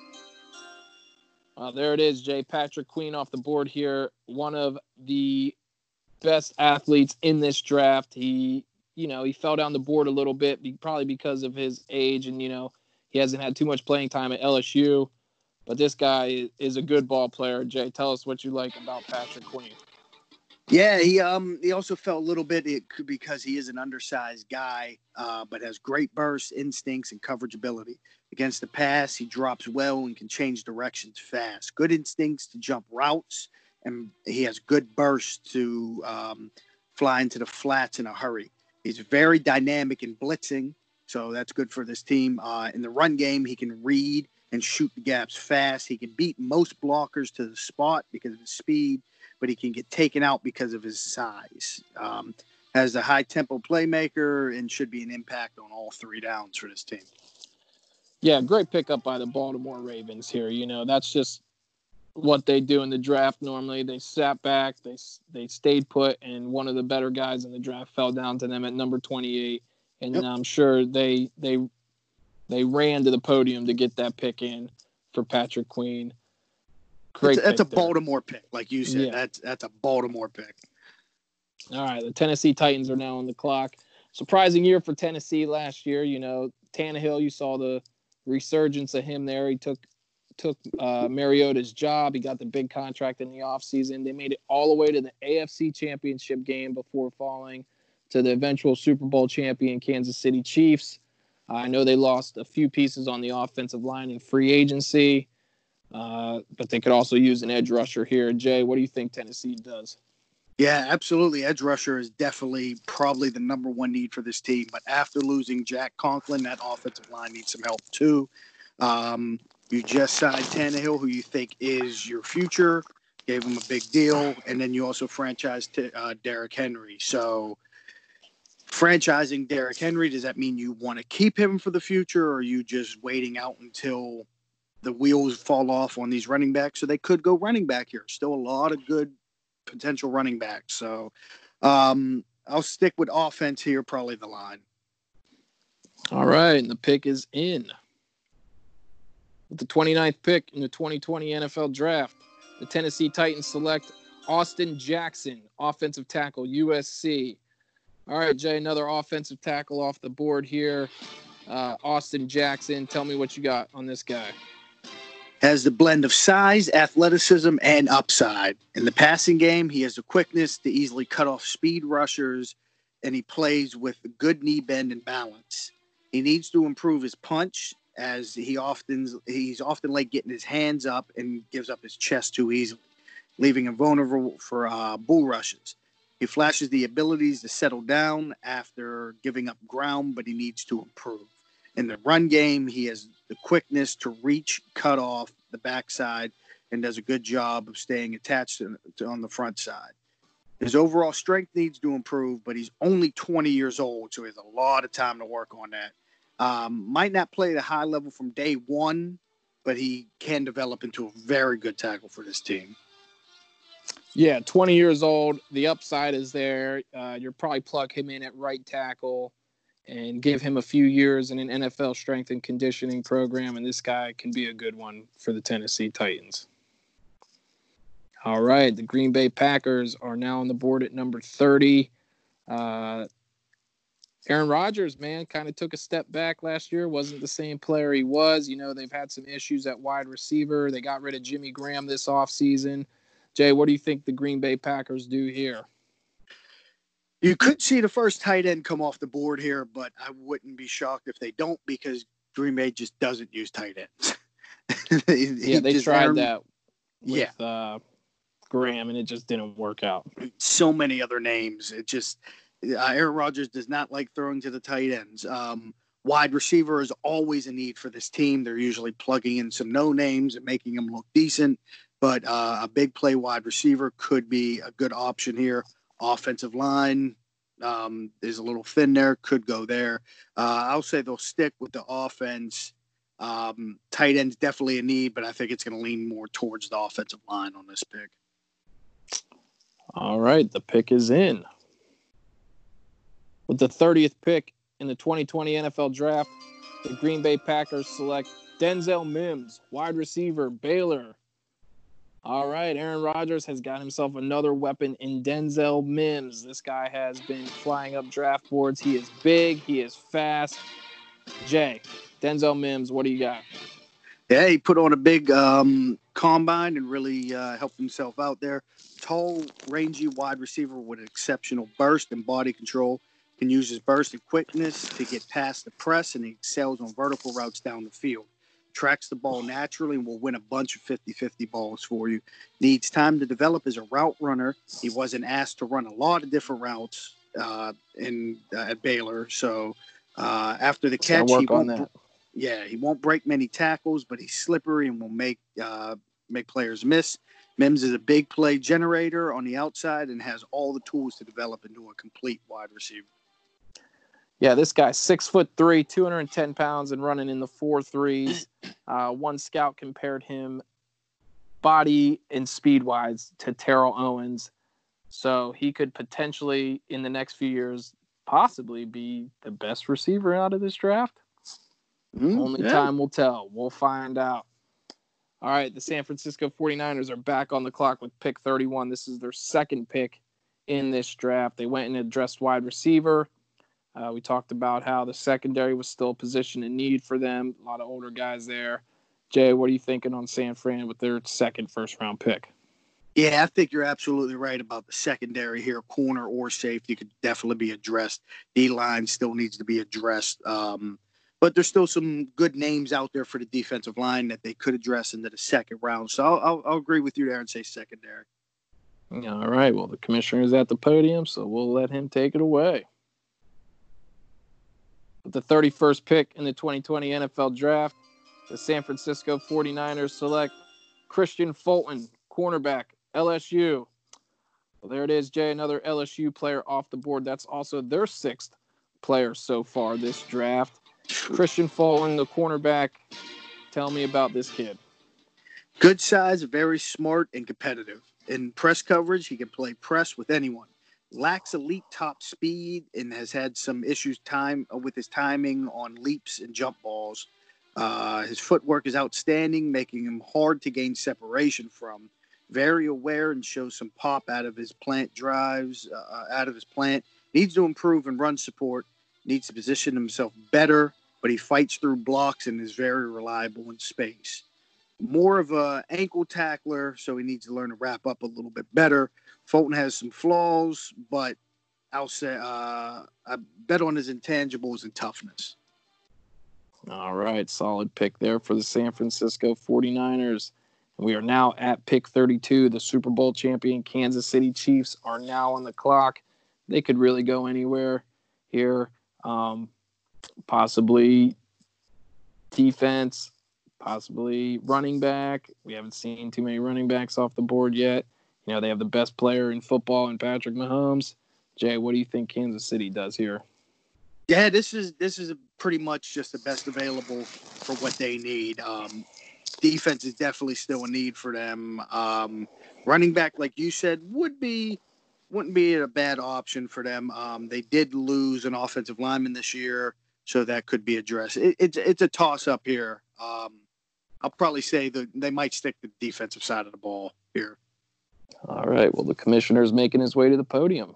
Uh, there it is, Jay. Patrick Queen off the board here. One of the best athletes in this draft. He, you know, he fell down the board a little bit, probably because of his age, and, you know, he hasn't had too much playing time at L S U. But this guy is a good ball player. Jay, tell us what you like about Patrick Queen. Yeah, he um he also felt a little bit it could because he is an undersized guy, uh, but has great burst, instincts, and coverage ability. Against the pass, he drops well and can change directions fast. Good instincts to jump routes, and he has good burst to um, fly into the flats in a hurry. He's very dynamic in blitzing, so that's good for this team. Uh, in the run game, he can read and shoot the gaps fast. He can beat most blockers to the spot because of his speed, but he can get taken out because of his size. Um, has a high-tempo playmaker and should be an impact on all three downs for this team. Yeah, great pickup by the Baltimore Ravens here. You know, that's just what they do in the draft normally. They sat back, they they stayed put, and one of the better guys in the draft fell down to them at number twenty-eight. And yep. I'm sure they they they ran to the podium to get that pick in for Patrick Queen. Great That's, that's a there. Baltimore pick, like you said. Yeah. That's that's a Baltimore pick. All right, the Tennessee Titans are now on the clock. Surprising year for Tennessee last year. You know, Tannehill, you saw the resurgence of him there. He took took uh, Mariota's job. He got the big contract in the offseason. They made it all the way to the A F C Championship game before falling to the eventual Super Bowl champion Kansas City Chiefs. Uh, I know they lost a few pieces on the offensive line in free agency, uh, but they could also use an edge rusher here. Jay, what do you think Tennessee does? Yeah, absolutely. Edge rusher is definitely probably the number one need for this team. But after losing Jack Conklin, that offensive line needs some help too. Um, you just signed Tannehill, who you think is your future, gave him a big deal, and then you also franchised t- uh, Derrick Henry. So franchising Derrick Henry, does that mean you want to keep him for the future, or are you just waiting out until the wheels fall off on these running backs? So they could go running back here. Still a lot of good potential running backs. So um, I'll stick with offense here, probably the line. All right, and the pick is in. With the twenty-ninth pick in the twenty twenty N F L Draft, the Tennessee Titans select Austin Jackson, offensive tackle, U S C. All right, Jay, another offensive tackle off the board here. Uh, Austin Jackson, tell me what you got on this guy. Has the blend of size, athleticism, and upside. In the passing game, he has the quickness to easily cut off speed rushers, and he plays with good knee bend and balance. He needs to improve his punch, as he often he's often late getting his hands up and gives up his chest too easily, leaving him vulnerable for uh, bull rushes. He flashes the abilities to settle down after giving up ground, but he needs to improve. In the run game, he has the quickness to reach, cut off the backside, and does a good job of staying attached to, to, on the front side. His overall strength needs to improve, but he's only twenty years old, so he has a lot of time to work on that. Um, might not play at a high level from day one, but he can develop into a very good tackle for this team. Yeah, twenty years old. The upside is there. Uh, you'll probably plug him in at right tackle and give him a few years in an N F L strength and conditioning program, and this guy can be a good one for the Tennessee Titans. All right, the Green Bay Packers are now on the board at number thirty. Uh, Aaron Rodgers, man, kind of took a step back last year. Wasn't the same player he was. You know, they've had some issues at wide receiver. They got rid of Jimmy Graham this offseason. Jay, what do you think the Green Bay Packers do here? You could see the first tight end come off the board here, but I wouldn't be shocked if they don't, because Green Bay just doesn't use tight ends. yeah, they tried Aaron, that with yeah. uh, Graham, and it just didn't work out. So many other names. It just uh, Aaron Rodgers does not like throwing to the tight ends. Um, wide receiver is always a need for this team. They're usually plugging in some no names and making them look decent. but uh, a big play wide receiver could be a good option here. Offensive line um, is a little thin there, could go there. Uh, I'll say they'll stick with the offense. Um, tight end's definitely a need, but I think it's going to lean more towards the offensive line on this pick. All right, the pick is in. With the thirtieth pick in the twenty twenty N F L Draft, the Green Bay Packers select Denzel Mims, wide receiver, Baylor. All right, Aaron Rodgers has got himself another weapon in Denzel Mims. This guy has been flying up draft boards. He is big. He is fast. Jay, Denzel Mims, what do you got? Yeah, he put on a big um, combine and really uh, helped himself out there. Tall, rangy wide receiver with exceptional burst and body control. Can use his burst and quickness to get past the press, and he excels on vertical routes down the field. Tracks the ball naturally and will win a bunch of fifty-fifty balls for you. Needs time to develop as a route runner. He wasn't asked to run a lot of different routes uh, in uh, at Baylor. So uh, after the catch, work he won't, on that. yeah, he won't break many tackles, but he's slippery and will make uh, make players miss. Mims is a big play generator on the outside and has all the tools to develop into a complete wide receiver. Yeah, this guy's six foot three, two hundred ten pounds, and running in the four threes. Uh, one scout compared him body and speed wise to Terrell Owens. So he could potentially, in the next few years, possibly be the best receiver out of this draft. Mm, Only yeah. time will tell. We'll find out. All right, the San Francisco forty-niners are back on the clock with pick thirty-one. This is their second pick in this draft. They went and addressed wide receiver. Uh, we talked about how the secondary was still a position in need for them. A lot of older guys there. Jay, what are you thinking on San Fran with their second first-round pick? Yeah, I think you're absolutely right about the secondary here. Corner or safety could definitely be addressed. D-line still needs to be addressed. Um, but there's still some good names out there for the defensive line that they could address into the second round. So I'll, I'll, I'll agree with you there and say secondary. All right. Well, the commissioner is at the podium, so we'll let him take it away. With the thirty-first pick in the twenty twenty N F L Draft, the San Francisco forty-niners select Christian Fulton, cornerback, L S U. Well, there it is, Jay, another L S U player off the board. That's also their sixth player so far this draft. Christian Fulton, the cornerback. Tell me about this kid. Good size, very smart, and competitive. In press coverage, he can play press with anyone. Lacks elite top speed and has had some issues time with his timing on leaps and jump balls. Uh, his footwork is outstanding, making him hard to gain separation from. Very aware and shows some pop out of his plant drives, uh, out of his plant. Needs to improve in run support. Needs to position himself better, but he fights through blocks and is very reliable in space. More of a ankle tackler, so he needs to learn to wrap up a little bit better. Fulton has some flaws, but I'll say uh, I bet on his intangibles and toughness. All right, solid pick there for the San Francisco forty-niners. We are now at pick thirty-two. The Super Bowl champion Kansas City Chiefs are now on the clock. They could really go anywhere here. Um, possibly defense, possibly running back. We haven't seen too many running backs off the board yet. You know, they have the best player in football in Patrick Mahomes. Jay, what do you think Kansas City does here? Yeah, this is this is pretty much just the best available for what they need. Um, defense is definitely still a need for them. Um, running back, like you said, would be wouldn't be a bad option for them. Um, they did lose an offensive lineman this year, so that could be addressed. It, it's it's a toss up here. Um, I'll probably say that they might stick to the defensive side of the ball here. All right. Well, the commissioner is making his way to the podium.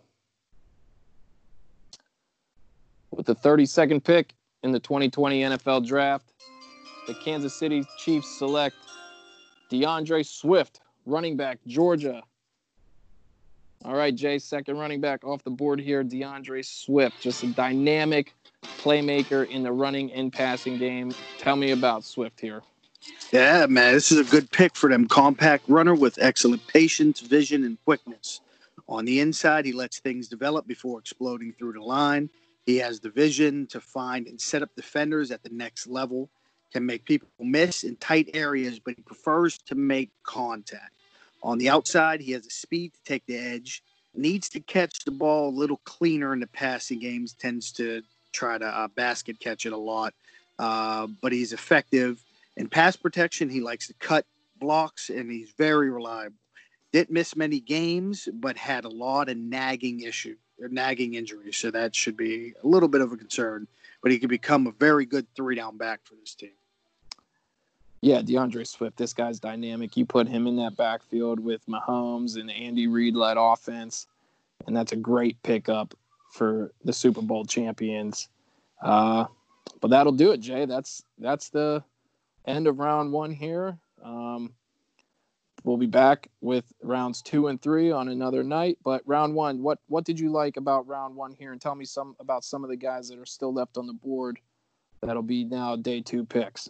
With the thirty-second pick in the twenty twenty N F L Draft, the Kansas City Chiefs select DeAndre Swift, running back, Georgia. All right, Jay, second running back off the board here, DeAndre Swift. Just a dynamic playmaker in the running and passing game. Tell me about Swift here. Yeah, man, this is a good pick for them. Compact runner with excellent patience, vision, and quickness. On the inside, he lets things develop before exploding through the line. He has the vision to find and set up defenders at the next level. can make people miss in tight areas, but he prefers to make contact. On the outside, he has the speed to take the edge, needs to catch the ball a little cleaner in the passing games, tends to try to uh, basket catch it a lot, uh, but he's effective. In pass protection, he likes to cut blocks, and he's very reliable. Didn't miss many games, but had a lot of nagging issue, or nagging injuries, so that should be a little bit of a concern. But he could become a very good three-down back for this team. Yeah, DeAndre Swift, this guy's dynamic. You put him in that backfield with Mahomes and Andy Reid-led offense, and that's a great pickup for the Super Bowl champions. Uh, but that'll do it, Jay. That's that's the end of round one here. Um, we'll be back with rounds two and three on another night. But round one, what what did you like about round one here? And tell me some about some of the guys that are still left on the board that'll be now day two picks.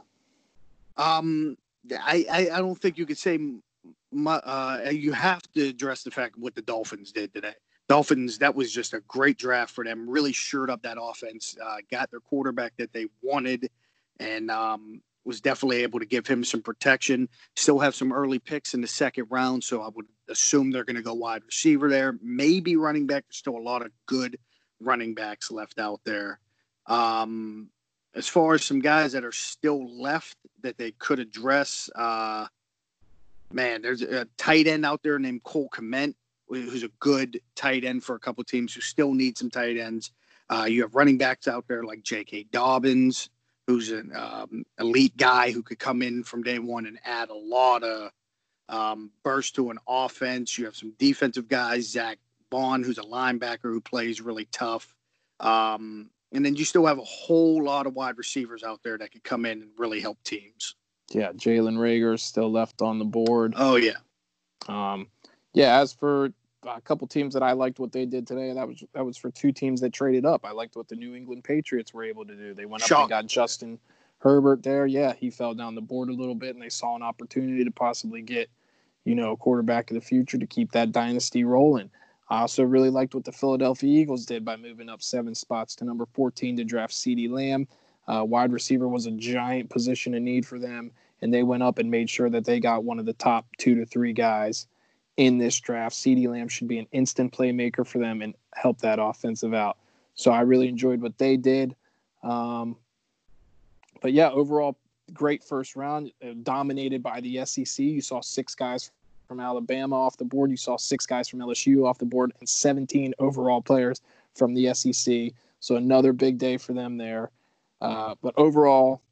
Um, I, I, I don't think you could say my, uh, you have to address the fact what the Dolphins did today. Dolphins, that was just a great draft for them. Really shored up that offense, uh, got their quarterback that they wanted, and um, was definitely able to give him some protection. Still have some early picks in the second round, so I would assume they're going to go wide receiver there. Maybe running back. There's still a lot of good running backs left out there. Um, As far as some guys that are still left that they could address, uh, man, there's a tight end out there named Cole Kmet, who's a good tight end for a couple teams who still need some tight ends. Uh, you have running backs out there like J K. Dobbins, who's an um, elite guy who could come in from day one and add a lot of um, burst to an offense. You have some defensive guys, Zach Bond, who's a linebacker who plays really tough. Um, And then you still have a whole lot of wide receivers out there that could come in and really help teams. Yeah, Jalen Reagor still left on the board. Oh, yeah. Um, yeah, as for a couple teams that I liked what they did today, that was that was for two teams that traded up. I liked what the New England Patriots were able to do. They went up Shock. and got Justin Herbert there. Yeah, he fell down the board a little bit, and they saw an opportunity to possibly get, you know, a quarterback of the future to keep that dynasty rolling. I also really liked what the Philadelphia Eagles did by moving up seven spots to number fourteen to draft CeeDee Lamb. Uh, wide receiver was a giant position of need for them, and they went up and made sure that they got one of the top two to three guys in this draft. CeeDee Lamb should be an instant playmaker for them and help that offensive out. So I really enjoyed what they did. Um, but, yeah, overall, great first round, uh, dominated by the S E C. You saw six guys from Alabama off the board. You saw six guys from L S U off the board and seventeen overall players from the S E C. So another big day for them there. Uh, but overall,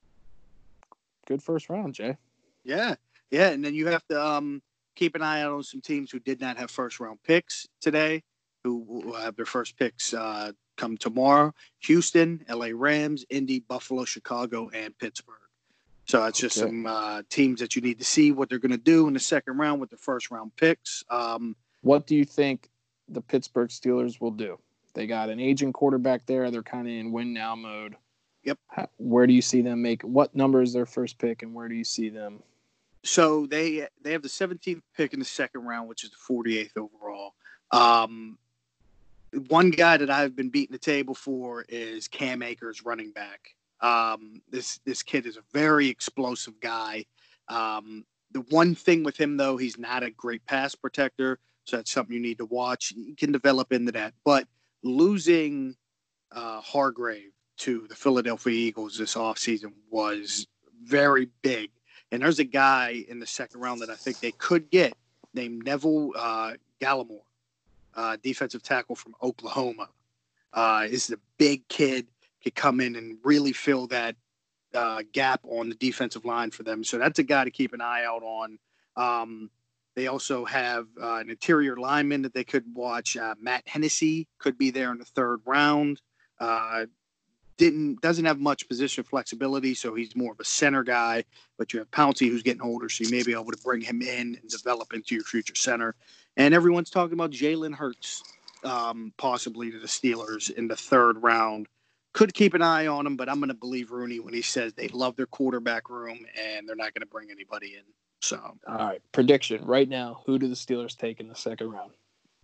good first round, Jay. Yeah. Yeah. And then you have to um, keep an eye out on some teams who did not have first round picks today, who will have their first picks uh, come tomorrow. Houston, L A Rams, Indy, Buffalo, Chicago, and Pittsburgh. So it's just Okay. some uh, teams that you need to see what they're going to do in the second round with the first round picks. Um, What do you think the Pittsburgh Steelers will do? They got an aging quarterback there. They're kind of in win now mode. Yep. How, where do you see them make? What number is their first pick, and where do you see them? so they they have the seventeenth pick in the second round, which is the forty-eighth overall. Um, one guy that I've been beating the table for is Cam Akers, running back. Um, this this kid is a very explosive guy. Um, the one thing with him, though, he's not a great pass protector, so that's something you need to watch. He can develop into that. But losing uh, Hargrave to the Philadelphia Eagles this offseason was very big. And there's a guy in the second round that I think they could get named Neville uh, Gallimore, uh, defensive tackle from Oklahoma. Uh, is a big kid. Could come in and really fill that uh, gap on the defensive line for them. So that's a guy to keep an eye out on. Um, they also have uh, an interior lineman that they could watch. Uh, Matt Hennessy could be there in the third round. Uh, didn't doesn't have much position flexibility, so he's more of a center guy. But you have Pouncey, who's getting older, so you may be able to bring him in and develop into your future center. And everyone's talking about Jalen Hurts, um, possibly to the Steelers in the third round. Could keep an eye on him, but I'm going to believe Rooney when he says they love their quarterback room and they're not going to bring anybody in. So, All right, prediction right now: who do the Steelers take in the second round?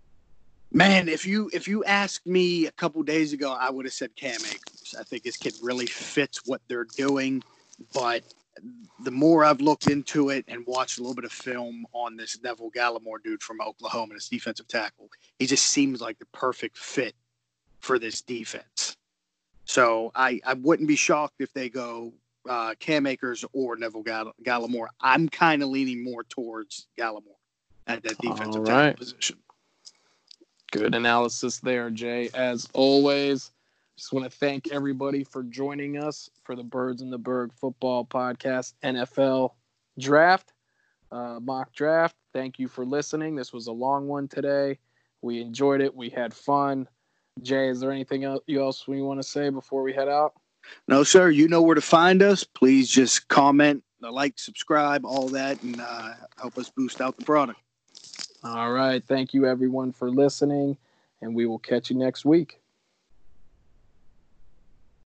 man, if you if you asked me a couple days ago, I would have said Cam Akers. I think this kid really fits what they're doing. but the more I've looked into it and watched a little bit of film on this Neville Gallimore dude from Oklahoma, this defensive tackle, he just seems like the perfect fit for this defense. So I, I wouldn't be shocked if they go uh, Cam Akers or Neville Gall- Gallimore. I'm kind of leaning more towards Gallimore at that defensive All right. tackle position. Good analysis there, Jay. As always, just want to thank everybody for joining us for the Birds in the Berg Football Podcast N F L Draft, uh, mock draft. Thank you for listening. This was a long one today. We enjoyed it. We had fun. Jay, is there anything else you else we want to say before we head out? No, sir. You know where to find us. Please just comment, like, subscribe, all that, and uh, help us boost out the product. All right. Thank you, everyone, for listening, and we will catch you next week.